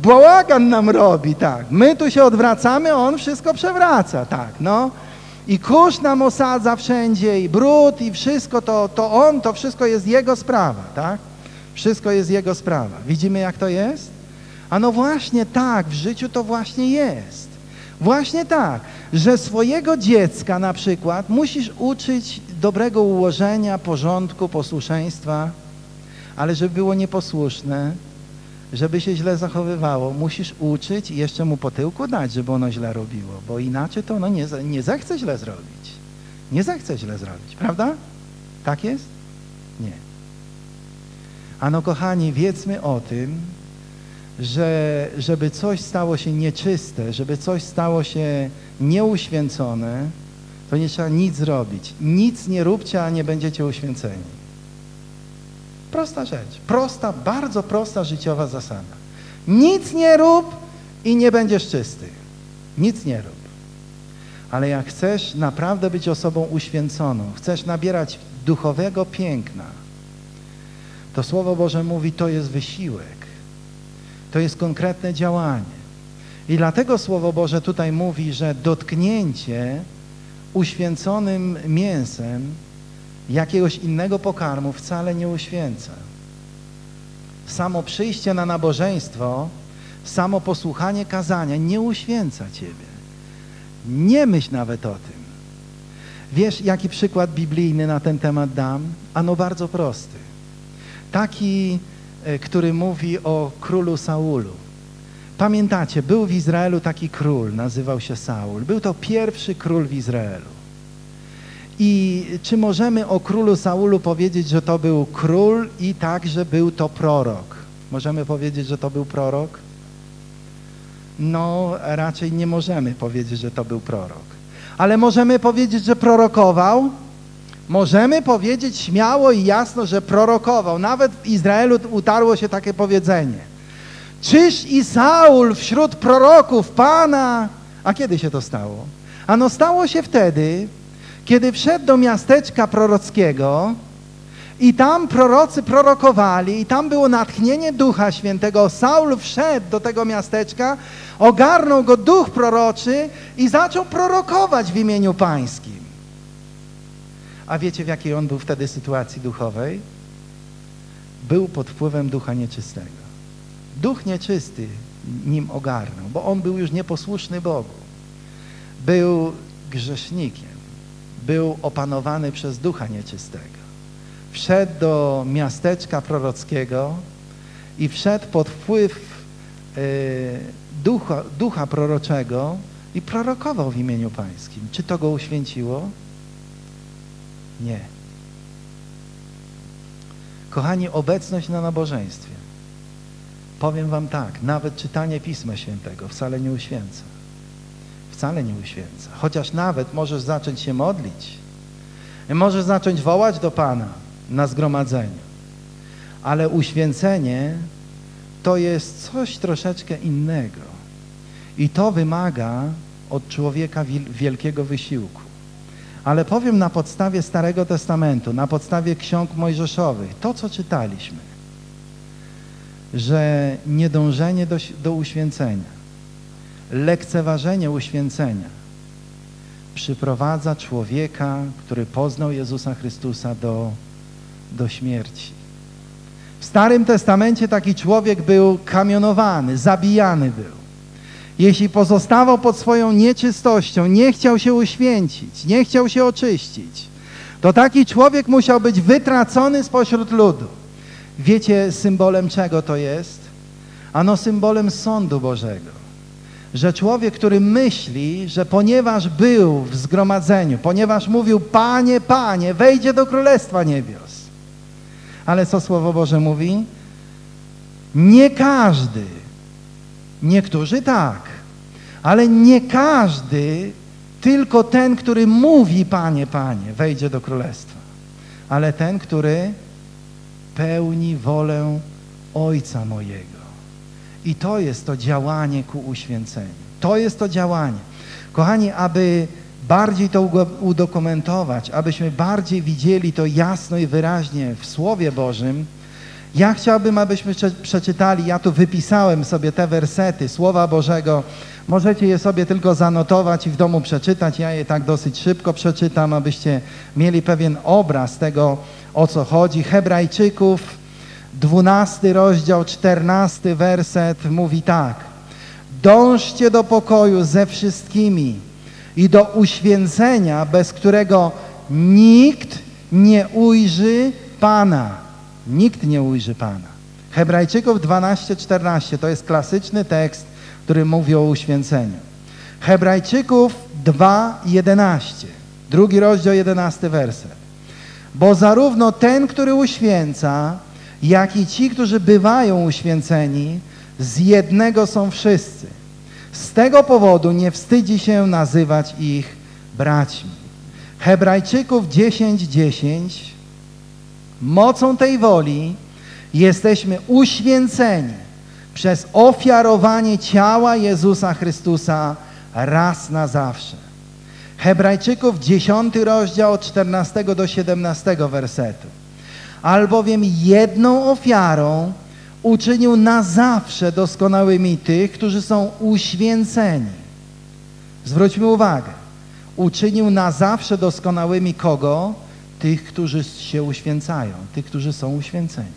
S1: bałagan nam robi, tak. My tu się odwracamy, on wszystko przewraca, tak, no. I kurz nam osadza wszędzie, i brud, i wszystko to, to on, to wszystko jest jego sprawa, tak? Wszystko jest jego sprawa. Widzimy, jak to jest? A no właśnie tak, w życiu to właśnie jest. Właśnie tak, że swojego dziecka na przykład musisz uczyć dobrego ułożenia, porządku, posłuszeństwa, ale żeby było nieposłuszne, żeby się źle zachowywało, musisz uczyć i jeszcze mu po tyłku dać, żeby ono źle robiło, bo inaczej to ono nie, nie zechce źle zrobić. Nie zechce źle zrobić, prawda? Tak jest? Nie. Ano kochani, wiedzmy o tym, że żeby coś stało się nieczyste, żeby coś stało się nieuświęcone, to nie trzeba nic zrobić. Nic nie róbcie, a nie będziecie uświęceni. Prosta rzecz. Prosta, bardzo prosta życiowa zasada. Nic nie rób i nie będziesz czysty. Nic nie rób. Ale jak chcesz naprawdę być osobą uświęconą, chcesz nabierać duchowego piękna, to Słowo Boże mówi, to jest wysiłek. To jest konkretne działanie. I dlatego Słowo Boże tutaj mówi, że dotknięcie uświęconym mięsem jakiegoś innego pokarmu wcale nie uświęca. Samo przyjście na nabożeństwo, samo posłuchanie kazania nie uświęca ciebie. Nie myśl nawet o tym. Wiesz, jaki przykład biblijny na ten temat dam? Ano bardzo prosty. Taki, który mówi o królu Saulu. Pamiętacie, był w Izraelu taki król, nazywał się Saul. Był to pierwszy król w Izraelu. I czy możemy o królu Saulu powiedzieć, że to był król i także był to prorok? Możemy powiedzieć, że to był prorok? No, raczej nie możemy powiedzieć, że to był prorok. Ale możemy powiedzieć, że prorokował? Możemy powiedzieć śmiało i jasno, że prorokował. Nawet w Izraelu utarło się takie powiedzenie. Czyż i Saul wśród proroków Pana? A kiedy się to stało? Ano stało się wtedy, kiedy wszedł do miasteczka prorockiego i tam prorocy prorokowali i tam było natchnienie Ducha Świętego. Saul wszedł do tego miasteczka, ogarnął go duch proroczy i zaczął prorokować w imieniu Pańskim. A wiecie, w jakiej on był wtedy sytuacji duchowej? Był pod wpływem ducha nieczystego. Duch nieczysty nim ogarnął, bo on był już nieposłuszny Bogu. Był grzesznikiem. Był opanowany przez ducha nieczystego. Wszedł do miasteczka prorockiego i wszedł pod wpływ y, ducha, ducha proroczego i prorokował w imieniu Pańskim. Czy to go uświęciło? Nie. Kochani, obecność na nabożeństwie. Powiem wam tak, nawet czytanie Pisma Świętego wcale nie uświęca. Wcale nie uświęca. Chociaż nawet możesz zacząć się modlić. Możesz zacząć wołać do Pana na zgromadzeniu. Ale uświęcenie to jest coś troszeczkę innego. I to wymaga od człowieka wielkiego wysiłku. Ale powiem na podstawie Starego Testamentu, na podstawie ksiąg mojżeszowych, to co czytaliśmy, że niedążenie do, do uświęcenia, lekceważenie uświęcenia przyprowadza człowieka, który poznał Jezusa Chrystusa do, do śmierci. W Starym Testamencie taki człowiek był kamionowany, zabijany był. Jeśli pozostawał pod swoją nieczystością, nie chciał się uświęcić, nie chciał się oczyścić, to taki człowiek musiał być wytracony spośród ludu. Wiecie, symbolem czego to jest? Ano symbolem sądu Bożego. Że człowiek, który myśli, że ponieważ był w zgromadzeniu, ponieważ mówił, Panie, Panie, wejdzie do Królestwa Niebios. Ale co Słowo Boże mówi? Nie każdy, niektórzy tak, ale nie każdy, tylko ten, który mówi, Panie, Panie, wejdzie do Królestwa. Ale ten, który pełni wolę Ojca mojego. I to jest to działanie ku uświęceniu. To jest to działanie. Kochani, aby bardziej to udokumentować, abyśmy bardziej widzieli to jasno i wyraźnie w Słowie Bożym, Ja chciałbym, abyśmy przeczytali, ja tu wypisałem sobie te wersety Słowa Bożego. Możecie je sobie tylko zanotować i w domu przeczytać. Ja je tak dosyć szybko przeczytam, abyście mieli pewien obraz tego, o co chodzi. Hebrajczyków, dwunasty rozdział, czternasty werset mówi tak. Dążcie do pokoju ze wszystkimi i do uświęcenia, bez którego nikt nie ujrzy Pana. Nikt nie ujrzy Pana. Hebrajczyków dwanaście, czternaście to jest klasyczny tekst, który mówi o uświęceniu. Hebrajczyków dwa, jedenaście. Drugi rozdział, jedenasty werset. Bo zarówno ten, który uświęca, jak i ci, którzy bywają uświęceni, z jednego są wszyscy. Z tego powodu nie wstydzi się nazywać ich braćmi. Hebrajczyków dziesięć, dziesięć. Mocą tej woli jesteśmy uświęceni przez ofiarowanie ciała Jezusa Chrystusa raz na zawsze. Hebrajczyków dziesiąty rozdział od czternastego do siedemnastego wersetu. Albowiem jedną ofiarą uczynił na zawsze doskonałymi tych, którzy są uświęceni. Zwróćmy uwagę. Uczynił na zawsze doskonałymi kogo? Tych, którzy się uświęcają, tych, którzy są uświęceni.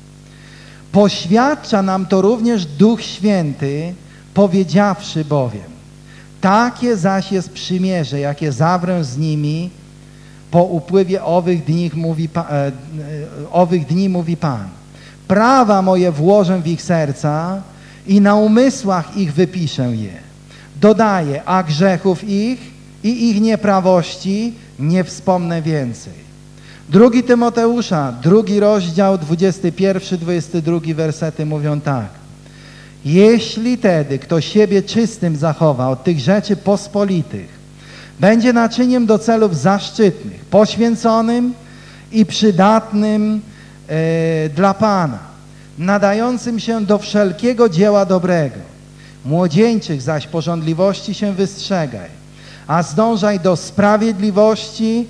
S1: Poświadcza nam to również Duch Święty, powiedziawszy bowiem, takie zaś jest przymierze, jakie zawrę z nimi po upływie owych dni, mówi, e, owych dni, mówi Pan. Prawa moje włożę w ich serca i na umysłach ich wypiszę je. Dodaję, a grzechów ich i ich nieprawości nie wspomnę więcej. Drugi Tymoteusza, drugi rozdział, dwudziesty pierwszy, dwudziesty drugi wersety mówią tak. Jeśli tedy kto siebie czystym zachowa od tych rzeczy pospolitych, będzie naczyniem do celów zaszczytnych, poświęconym i przydatnym e, dla Pana, nadającym się do wszelkiego dzieła dobrego. Młodzieńczych zaś pożądliwości się wystrzegaj, a zdążaj do sprawiedliwości,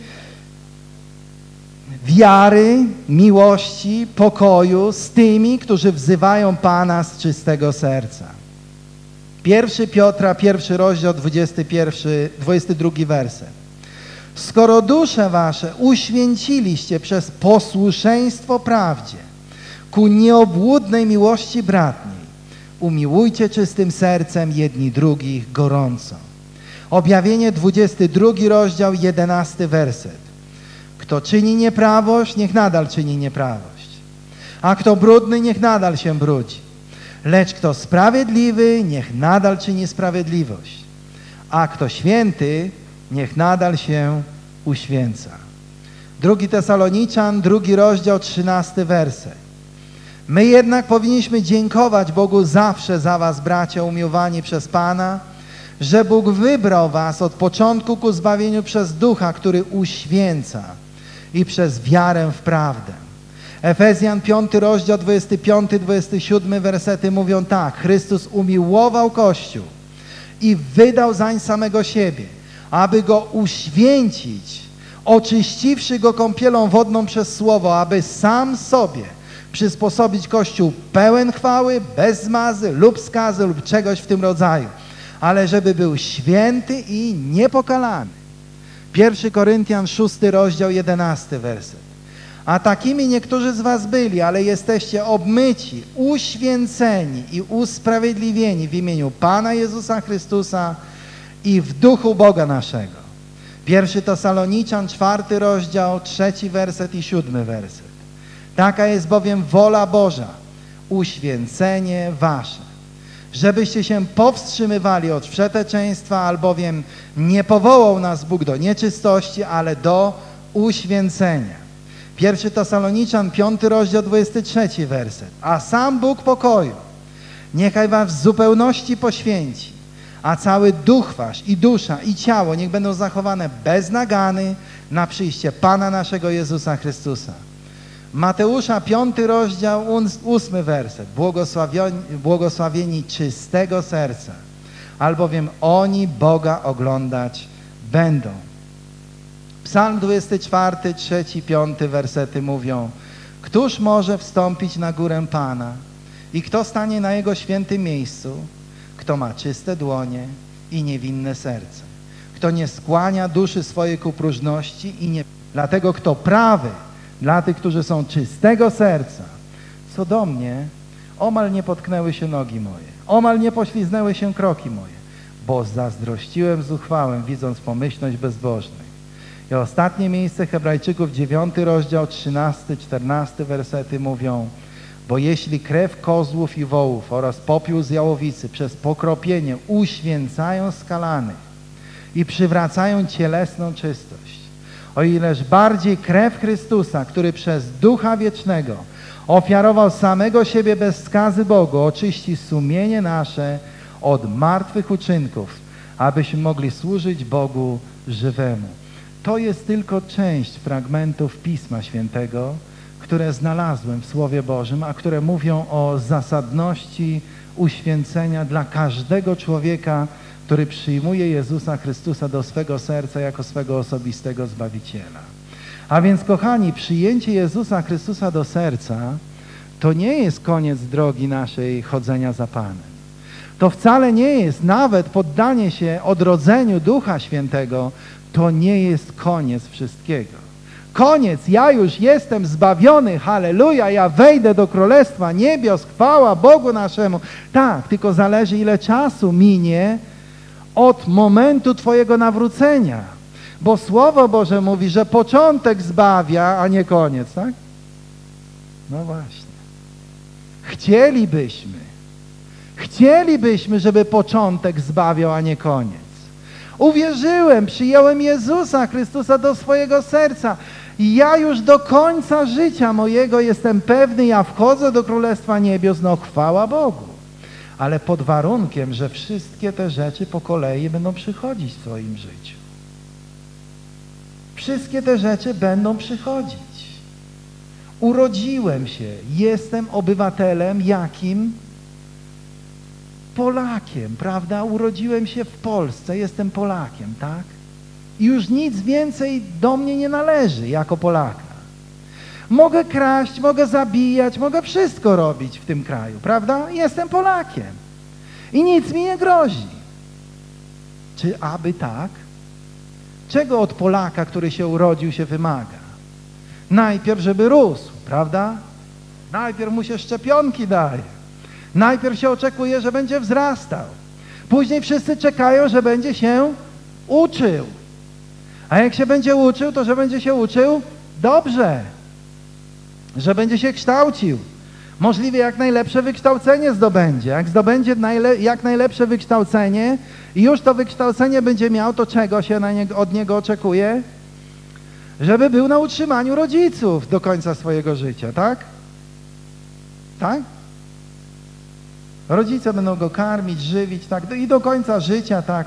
S1: wiary, miłości, pokoju z tymi, którzy wzywają Pana z czystego serca. Pierwszy Piotra, pierwszy rozdział, dwudziesty pierwszy, dwudziesty drugi werset. Skoro dusze wasze uświęciliście przez posłuszeństwo prawdzie ku nieobłudnej miłości bratniej, umiłujcie czystym sercem jedni drugich gorąco. Objawienie, dwudziesty drugi rozdział, jedenasty werset. Kto czyni nieprawość, niech nadal czyni nieprawość, a kto brudny, niech nadal się brudzi. Lecz kto sprawiedliwy, niech nadal czyni sprawiedliwość, a kto święty, niech nadal się uświęca. Drugi Tesaloniczan, drugi rozdział, trzynasty werset. My jednak powinniśmy dziękować Bogu zawsze za was, bracia umiłowani przez Pana, że Bóg wybrał was od początku ku zbawieniu przez Ducha, który uświęca i przez wiarę w prawdę. Efezjan piąty rozdział, dwudziesty piąty, dwudziesty siódmy wersety mówią tak. Chrystus umiłował Kościół i wydał zań samego siebie, aby go uświęcić, oczyściwszy go kąpielą wodną przez Słowo, aby sam sobie przysposobić Kościół pełen chwały, bez zmazy lub skazy lub czegoś w tym rodzaju, ale żeby był święty i niepokalany. Pierwszy Koryntian, szósty rozdział, jedenasty werset. A takimi niektórzy z was byli, ale jesteście obmyci, uświęceni i usprawiedliwieni w imieniu Pana Jezusa Chrystusa i w duchu Boga naszego. Pierwszy Tesaloniczan, czwarty rozdział, trzeci werset i siódmy werset. Taka jest bowiem wola Boża, uświęcenie wasze, żebyście się powstrzymywali od wszeteczeństwa, albowiem nie powołał nas Bóg do nieczystości, ale do uświęcenia. Pierwszy Tesaloniczan, piąty rozdział, dwudziesty trzeci werset. A sam Bóg pokoju niechaj was w zupełności poświęci, a cały duch wasz i dusza i ciało niech będą zachowane bez nagany na przyjście Pana naszego Jezusa Chrystusa. Mateusza, piąty rozdział, ósmy werset. Błogosławieni, błogosławieni czystego serca, albowiem oni Boga oglądać będą. Psalm dwudziesty czwarty, trzeci, piąty wersety mówią: Któż może wstąpić na górę Pana? I kto stanie na Jego świętym miejscu? Kto ma czyste dłonie i niewinne serce. Kto nie skłania duszy swojej ku próżności i nie... Dlatego kto prawy dla tych, którzy są czystego serca. Co do mnie, omal nie potknęły się nogi moje, omal nie pośliznęły się kroki moje, bo zazdrościłem zuchwałem, widząc pomyślność bezbożnych. I ostatnie miejsce Hebrajczyków, dziewiąty rozdział, trzynasty, czternasty wersety mówią: bo jeśli krew kozłów i wołów oraz popiół z jałowicy przez pokropienie uświęcają skalanych i przywracają cielesną czystość, o ileż bardziej krew Chrystusa, który przez Ducha Wiecznego ofiarował samego siebie bez skazy Bogu, oczyści sumienie nasze od martwych uczynków, abyśmy mogli służyć Bogu żywemu. To jest tylko część fragmentów Pisma Świętego, które znalazłem w Słowie Bożym, a które mówią o zasadności uświęcenia dla każdego człowieka, który przyjmuje Jezusa Chrystusa do swego serca jako swego osobistego Zbawiciela. A więc, kochani, przyjęcie Jezusa Chrystusa do serca to nie jest koniec drogi naszej chodzenia za Panem. To wcale nie jest, nawet poddanie się odrodzeniu Ducha Świętego, to nie jest koniec wszystkiego. Koniec, ja już jestem zbawiony, halleluja, ja wejdę do Królestwa Niebios, chwała Bogu naszemu. Tak, tylko zależy, ile czasu minie od momentu twojego nawrócenia. Bo Słowo Boże mówi, że początek zbawia, a nie koniec, tak? No właśnie. Chcielibyśmy, chcielibyśmy, żeby początek zbawiał, a nie koniec. Uwierzyłem, przyjąłem Jezusa Chrystusa do swojego serca i ja już do końca życia mojego jestem pewny, ja wchodzę do Królestwa Niebios, no chwała Bogu. Ale pod warunkiem, że wszystkie te rzeczy po kolei będą przychodzić w twoim życiu. Wszystkie te rzeczy będą przychodzić. Urodziłem się, jestem obywatelem jakim? Polakiem, prawda? Urodziłem się w Polsce, jestem Polakiem, tak? I już nic więcej do mnie nie należy jako Polaka. Mogę kraść, mogę zabijać, mogę wszystko robić w tym kraju, prawda? Jestem Polakiem. I nic mi nie grozi. Czy aby tak? Czego od Polaka, który się urodził, się wymaga? Najpierw, żeby rósł, prawda? Najpierw mu się szczepionki daje. Najpierw się oczekuje, że będzie wzrastał. Później wszyscy czekają, że będzie się uczył. A jak się będzie uczył, to że będzie się uczył dobrze. Że będzie się kształcił. Możliwie jak najlepsze wykształcenie zdobędzie. Jak zdobędzie najle jak najlepsze wykształcenie i już to wykształcenie będzie miał, to czego się na niego, od niego oczekuje? Żeby był na utrzymaniu rodziców do końca swojego życia, tak? Tak? Rodzice będą go karmić, żywić, tak? I do końca życia, tak?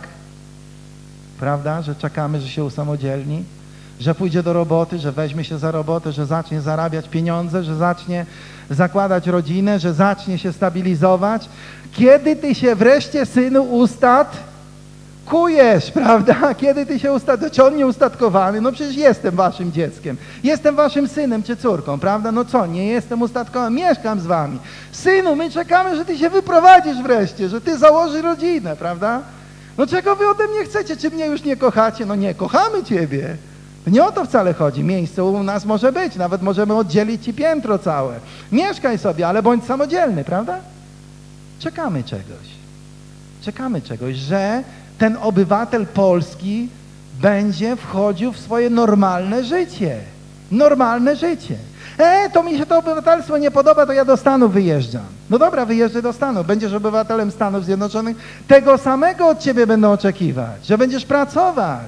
S1: Prawda? Że czekamy, że się usamodzielni, że pójdzie do roboty, że weźmie się za robotę, że zacznie zarabiać pieniądze, że zacznie zakładać rodzinę, że zacznie się stabilizować. Kiedy ty się wreszcie, synu, ustatkujesz, prawda? Kiedy ty się ustatkujesz? Czy on nie ustatkowany? No przecież jestem waszym dzieckiem. Jestem waszym synem czy córką, prawda? No co, nie jestem ustatkowany? Mieszkam z wami. Synu, my czekamy, że ty się wyprowadzisz wreszcie, że ty założysz rodzinę, prawda? No czego wy ode mnie chcecie? Czy mnie już nie kochacie? No nie, kochamy ciebie. Nie o to wcale chodzi. Miejsce u nas może być. Nawet możemy oddzielić ci piętro całe. Mieszkaj sobie, ale bądź samodzielny, prawda? Czekamy czegoś. Czekamy czegoś, że ten obywatel polski będzie wchodził w swoje normalne życie. Normalne życie. E, to mi się to obywatelstwo nie podoba, to ja do Stanów wyjeżdżam. No dobra, wyjeżdżaj do Stanów. Będziesz obywatelem Stanów Zjednoczonych. Tego samego od ciebie będą oczekiwać. Że będziesz pracować.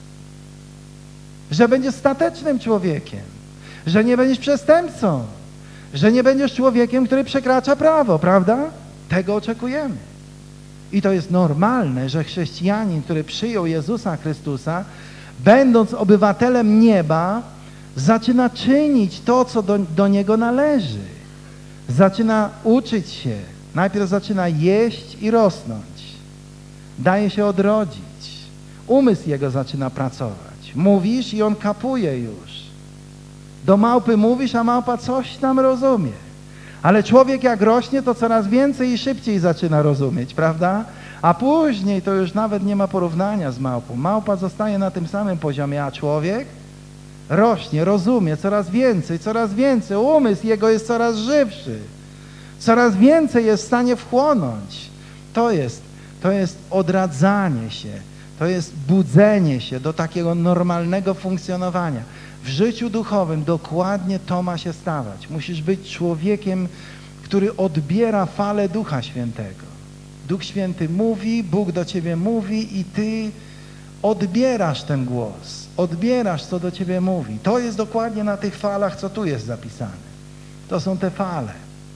S1: Że będziesz statecznym człowiekiem. Że nie będziesz przestępcą. Że nie będziesz człowiekiem, który przekracza prawo, prawda? Tego oczekujemy. I to jest normalne, że chrześcijanin, który przyjął Jezusa Chrystusa, będąc obywatelem nieba, zaczyna czynić to, co do, do niego należy. Zaczyna uczyć się. Najpierw zaczyna jeść i rosnąć. Daje się odrodzić. Umysł jego zaczyna pracować. Mówisz i on kapuje już. Do małpy mówisz, a małpa coś tam rozumie. Ale człowiek jak rośnie, to coraz więcej i szybciej zaczyna rozumieć, prawda? A później to już nawet nie ma porównania z małpą. Małpa zostaje na tym samym poziomie, a człowiek rośnie, rozumie coraz więcej, coraz więcej. Umysł jego jest coraz żywszy. Coraz więcej jest w stanie wchłonąć. To jest, to jest odradzanie się. To jest budzenie się do takiego normalnego funkcjonowania. W życiu duchowym dokładnie to ma się stawać. Musisz być człowiekiem, który odbiera falę Ducha Świętego. Duch Święty mówi, Bóg do ciebie mówi i ty odbierasz ten głos. Odbierasz, co do ciebie mówi. To jest dokładnie na tych falach, co tu jest zapisane. To są te fale.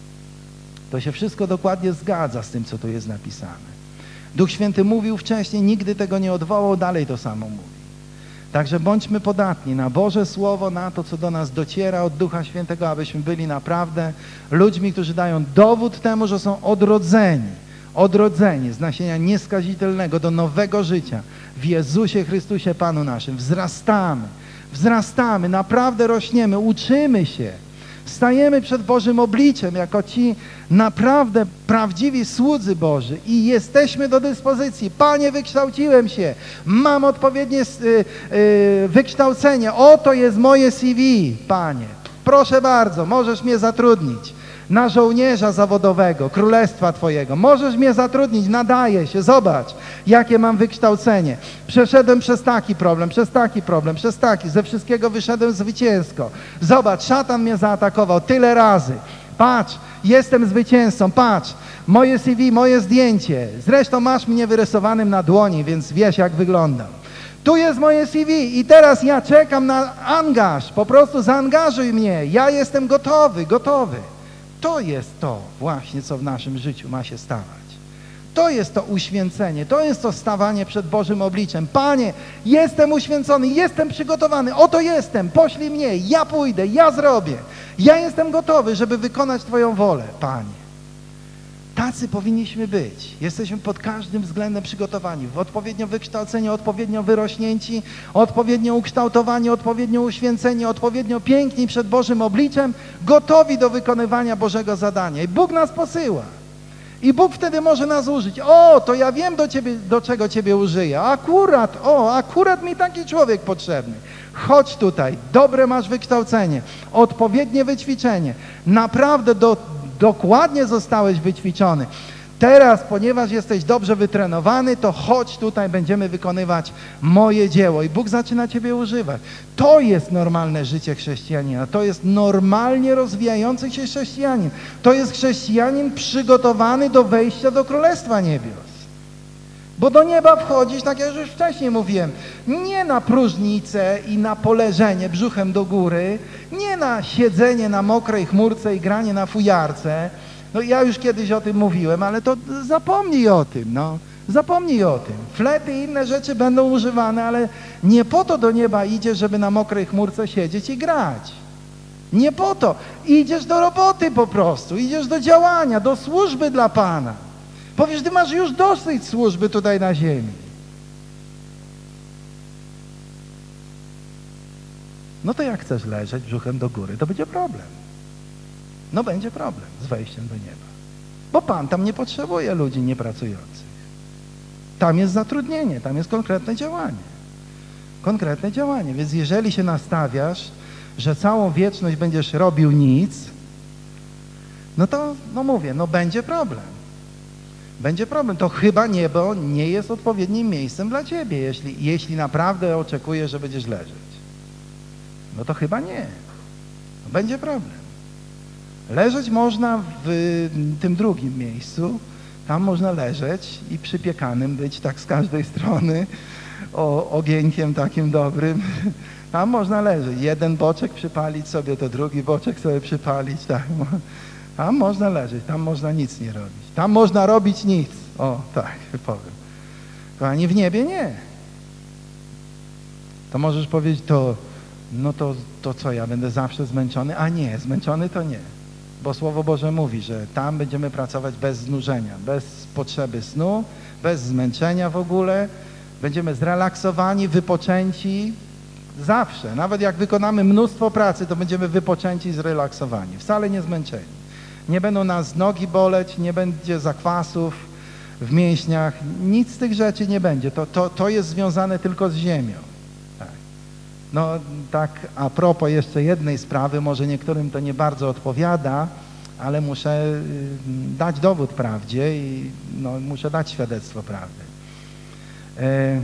S1: To się wszystko dokładnie zgadza z tym, co tu jest napisane. Duch Święty mówił wcześniej, nigdy tego nie odwołał, dalej to samo mówi. Także bądźmy podatni na Boże Słowo, na to, co do nas dociera od Ducha Świętego, abyśmy byli naprawdę ludźmi, którzy dają dowód temu, że są odrodzeni. Odrodzeni z nasienia nieskazitelnego do nowego życia w Jezusie Chrystusie Panu naszym. Wzrastamy, wzrastamy, naprawdę rośniemy, uczymy się. Stajemy przed Bożym obliczem jako ci naprawdę prawdziwi słudzy Boży i jesteśmy do dyspozycji. Panie, wykształciłem się, mam odpowiednie y, y, wykształcenie, oto jest moje C V, Panie. Proszę bardzo, możesz mnie zatrudnić na żołnierza zawodowego, Królestwa Twojego. Możesz mnie zatrudnić, nadaję się, zobacz, jakie mam wykształcenie. Przeszedłem przez taki problem, przez taki problem, przez taki, ze wszystkiego wyszedłem zwycięsko. Zobacz, szatan mnie zaatakował tyle razy. Patrz, jestem zwycięzcą, patrz, moje C V, moje zdjęcie. Zresztą masz mnie wyrysowanym na dłoni, więc wiesz, jak wyglądam. Tu jest moje C V i teraz ja czekam na angaż, po prostu zaangażuj mnie, ja jestem gotowy, gotowy. To jest to właśnie, co w naszym życiu ma się stawać. To jest to uświęcenie, to jest to stawanie przed Bożym obliczem. Panie, jestem uświęcony, jestem przygotowany, oto jestem, poślij mnie, ja pójdę, ja zrobię. Ja jestem gotowy, żeby wykonać Twoją wolę, Panie. Tacy powinniśmy być. Jesteśmy pod każdym względem przygotowani, odpowiednio wykształceni, odpowiednio wyrośnięci, odpowiednio ukształtowani, odpowiednio uświęceni, odpowiednio piękni przed Bożym obliczem, gotowi do wykonywania Bożego zadania. I Bóg nas posyła. I Bóg wtedy może nas użyć. O, to ja wiem, do, ciebie, do czego Ciebie użyję. Akurat, o, akurat mi taki człowiek potrzebny. Chodź tutaj, dobre masz wykształcenie, odpowiednie wyćwiczenie. Naprawdę do Dokładnie zostałeś wyćwiczony. Teraz, ponieważ jesteś dobrze wytrenowany, to chodź tutaj, będziemy wykonywać moje dzieło. I Bóg zaczyna Ciebie używać. To jest normalne życie chrześcijanina. To jest normalnie rozwijający się chrześcijanin. To jest chrześcijanin przygotowany do wejścia do Królestwa Niebios. Bo do nieba wchodzisz, tak jak już wcześniej mówiłem, nie na próżnicę i na poleżenie brzuchem do góry, nie na siedzenie na mokrej chmurce i granie na fujarce. No ja już kiedyś o tym mówiłem, ale to zapomnij o tym, no. Zapomnij o tym. Flety i inne rzeczy będą używane, ale nie po to do nieba idziesz, żeby na mokrej chmurce siedzieć i grać. Nie po to. Idziesz do roboty po prostu, idziesz do działania, do służby dla Pana. Powiesz, ty masz już dosyć służby tutaj na ziemi. No to jak chcesz leżeć brzuchem do góry, to będzie problem. No będzie problem z wejściem do nieba. Bo Pan tam nie potrzebuje ludzi niepracujących. Tam jest zatrudnienie, tam jest konkretne działanie. Konkretne działanie. Więc jeżeli się nastawiasz, że całą wieczność będziesz robił nic, no to, no mówię, no będzie problem. Będzie problem. To chyba niebo nie jest odpowiednim miejscem dla ciebie, jeśli, jeśli naprawdę oczekujesz, że będziesz leżeć. No to chyba nie. Będzie problem. Leżeć można w tym drugim miejscu. Tam można leżeć i przypiekanym być tak z każdej strony, o, ogienkiem takim dobrym. Tam można leżeć. Jeden boczek przypalić sobie, to drugi boczek sobie przypalić. Tak. Tam można leżeć, tam można nic nie robić. Tam można robić nic. O, tak, powiem. Kochani, w niebie nie. To możesz powiedzieć, to, no to, to co, ja będę zawsze zmęczony? A nie, zmęczony to nie. Bo Słowo Boże mówi, że tam będziemy pracować bez znużenia, bez potrzeby snu, bez zmęczenia w ogóle. Będziemy zrelaksowani, wypoczęci, Zawsze. Nawet jak wykonamy mnóstwo pracy, to będziemy wypoczęci i zrelaksowani. Wcale nie zmęczeni. Nie będą nas nogi boleć, nie będzie zakwasów w mięśniach. Nic z tych rzeczy nie będzie. To, to, to jest związane tylko z ziemią. Tak. No tak a propos jeszcze jednej sprawy, może niektórym to nie bardzo odpowiada, ale muszę dać dowód prawdzie i no, muszę dać świadectwo prawdy. E...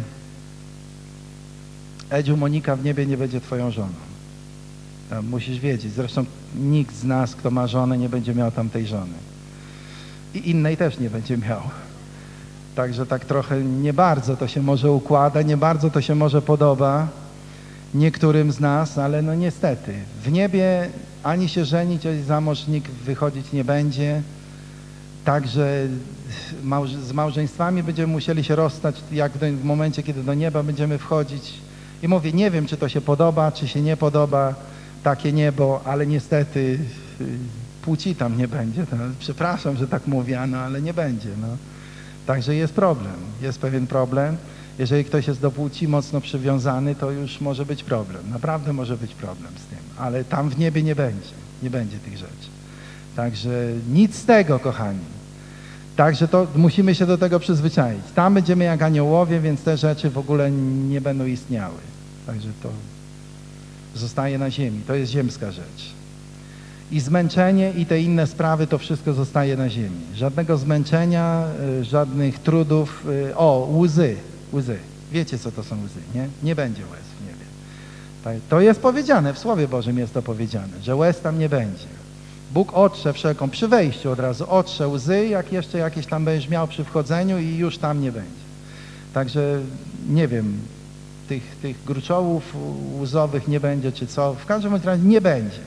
S1: Edziu, Monika w niebie nie będzie twoją żoną. Tam musisz wiedzieć. Zresztą nikt z nas, kto ma żonę, nie będzie miał tamtej żony. I innej też nie będzie miał. Także tak trochę nie bardzo to się może układa, nie bardzo to się może podoba niektórym z nas, ale no niestety. W niebie ani się żenić, ani za mąż nikt wychodzić nie będzie. Także z małżeństwami będziemy musieli się rozstać, jak w momencie, kiedy do nieba będziemy wchodzić. I mówię, nie wiem, czy to się podoba, czy się nie podoba takie niebo, ale niestety płci tam nie będzie. No, przepraszam, że tak mówię, no, ale nie będzie. No. Także jest problem, jest pewien problem. Jeżeli ktoś jest do płci mocno przywiązany, to już może być problem. Naprawdę może być problem z tym, ale tam w niebie nie będzie, nie będzie tych rzeczy. Także nic z tego, kochani. Także to musimy się do tego przyzwyczaić. Tam będziemy jak aniołowie, więc te rzeczy w ogóle nie będą istniały. Także to zostaje na ziemi. To jest ziemska rzecz. I zmęczenie i te inne sprawy, to wszystko zostaje na ziemi. Żadnego zmęczenia, żadnych trudów. O, łzy. Łzy. Wiecie, co to są łzy, nie? Nie będzie łez w niebie. To jest powiedziane, w Słowie Bożym jest to powiedziane, że łez tam nie będzie. Bóg otrze wszelką, przy wejściu od razu otrze łzy, jak jeszcze jakieś tam będziesz miał przy wchodzeniu i już tam nie będzie. Także nie wiem, tych, tych gruczołów łzowych nie będzie czy co, w każdym razie nie będzie.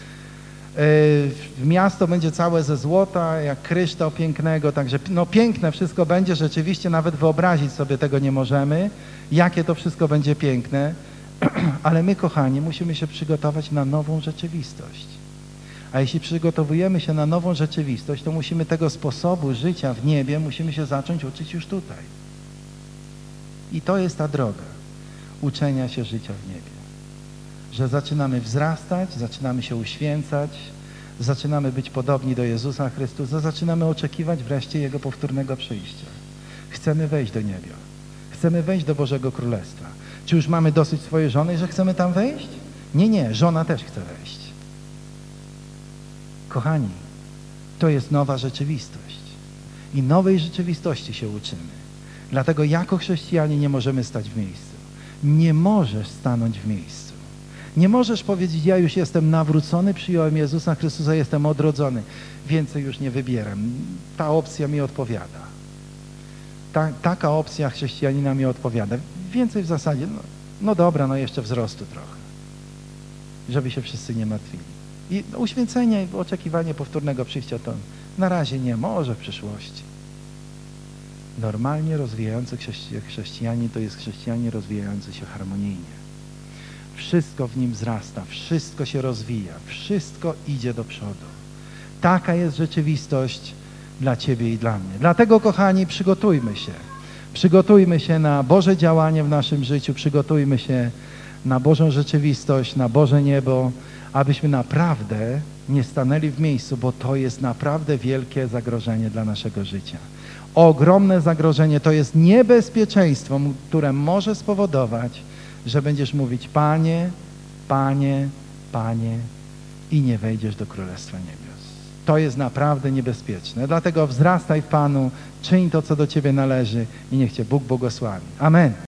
S1: Yy, miasto będzie całe ze złota, jak kryształ pięknego, także no piękne wszystko będzie, rzeczywiście nawet wyobrazić sobie tego nie możemy, jakie to wszystko będzie piękne, ale my, kochani, musimy się przygotować na nową rzeczywistość. A jeśli przygotowujemy się na nową rzeczywistość, to musimy tego sposobu życia w niebie, musimy się zacząć uczyć już tutaj. I to jest ta droga uczenia się życia w niebie. Że zaczynamy wzrastać, zaczynamy się uświęcać, zaczynamy być podobni do Jezusa Chrystusa, zaczynamy oczekiwać wreszcie Jego powtórnego przyjścia. Chcemy wejść do nieba. Chcemy wejść do Bożego Królestwa. Czy już mamy dosyć swojej żony, że chcemy tam wejść? Nie, nie, żona też chce wejść. Kochani, to jest nowa rzeczywistość i nowej rzeczywistości się uczymy. Dlatego jako chrześcijanie nie możemy stać w miejscu. Nie możesz stanąć w miejscu. Nie możesz powiedzieć, ja już jestem nawrócony, przyjąłem Jezusa Chrystusa, jestem odrodzony. Więcej już nie wybieram. Ta opcja mi odpowiada. Ta, taka opcja chrześcijanina mi odpowiada. Więcej w zasadzie, no, no dobra, no jeszcze wzrostu trochę. Żeby się wszyscy nie martwili. I uświęcenie i oczekiwanie powtórnego przyjścia to na razie nie, może w przyszłości. Normalnie rozwijający chrześci chrześcijanin to jest chrześcijanin rozwijający się harmonijnie. Wszystko w nim wzrasta, wszystko się rozwija, wszystko idzie do przodu. Taka jest rzeczywistość dla ciebie i dla mnie. Dlatego, kochani, przygotujmy się. Przygotujmy się na Boże działanie w naszym życiu, przygotujmy się na Bożą rzeczywistość, na Boże niebo, abyśmy naprawdę nie stanęli w miejscu, bo to jest naprawdę wielkie zagrożenie dla naszego życia. Ogromne zagrożenie, to jest niebezpieczeństwo, które może spowodować, że będziesz mówić Panie, Panie, Panie i nie wejdziesz do Królestwa Niebios. To jest naprawdę niebezpieczne. Dlatego wzrastaj w Panu, czyń to, co do Ciebie należy i niech Cię Bóg błogosławi. Amen.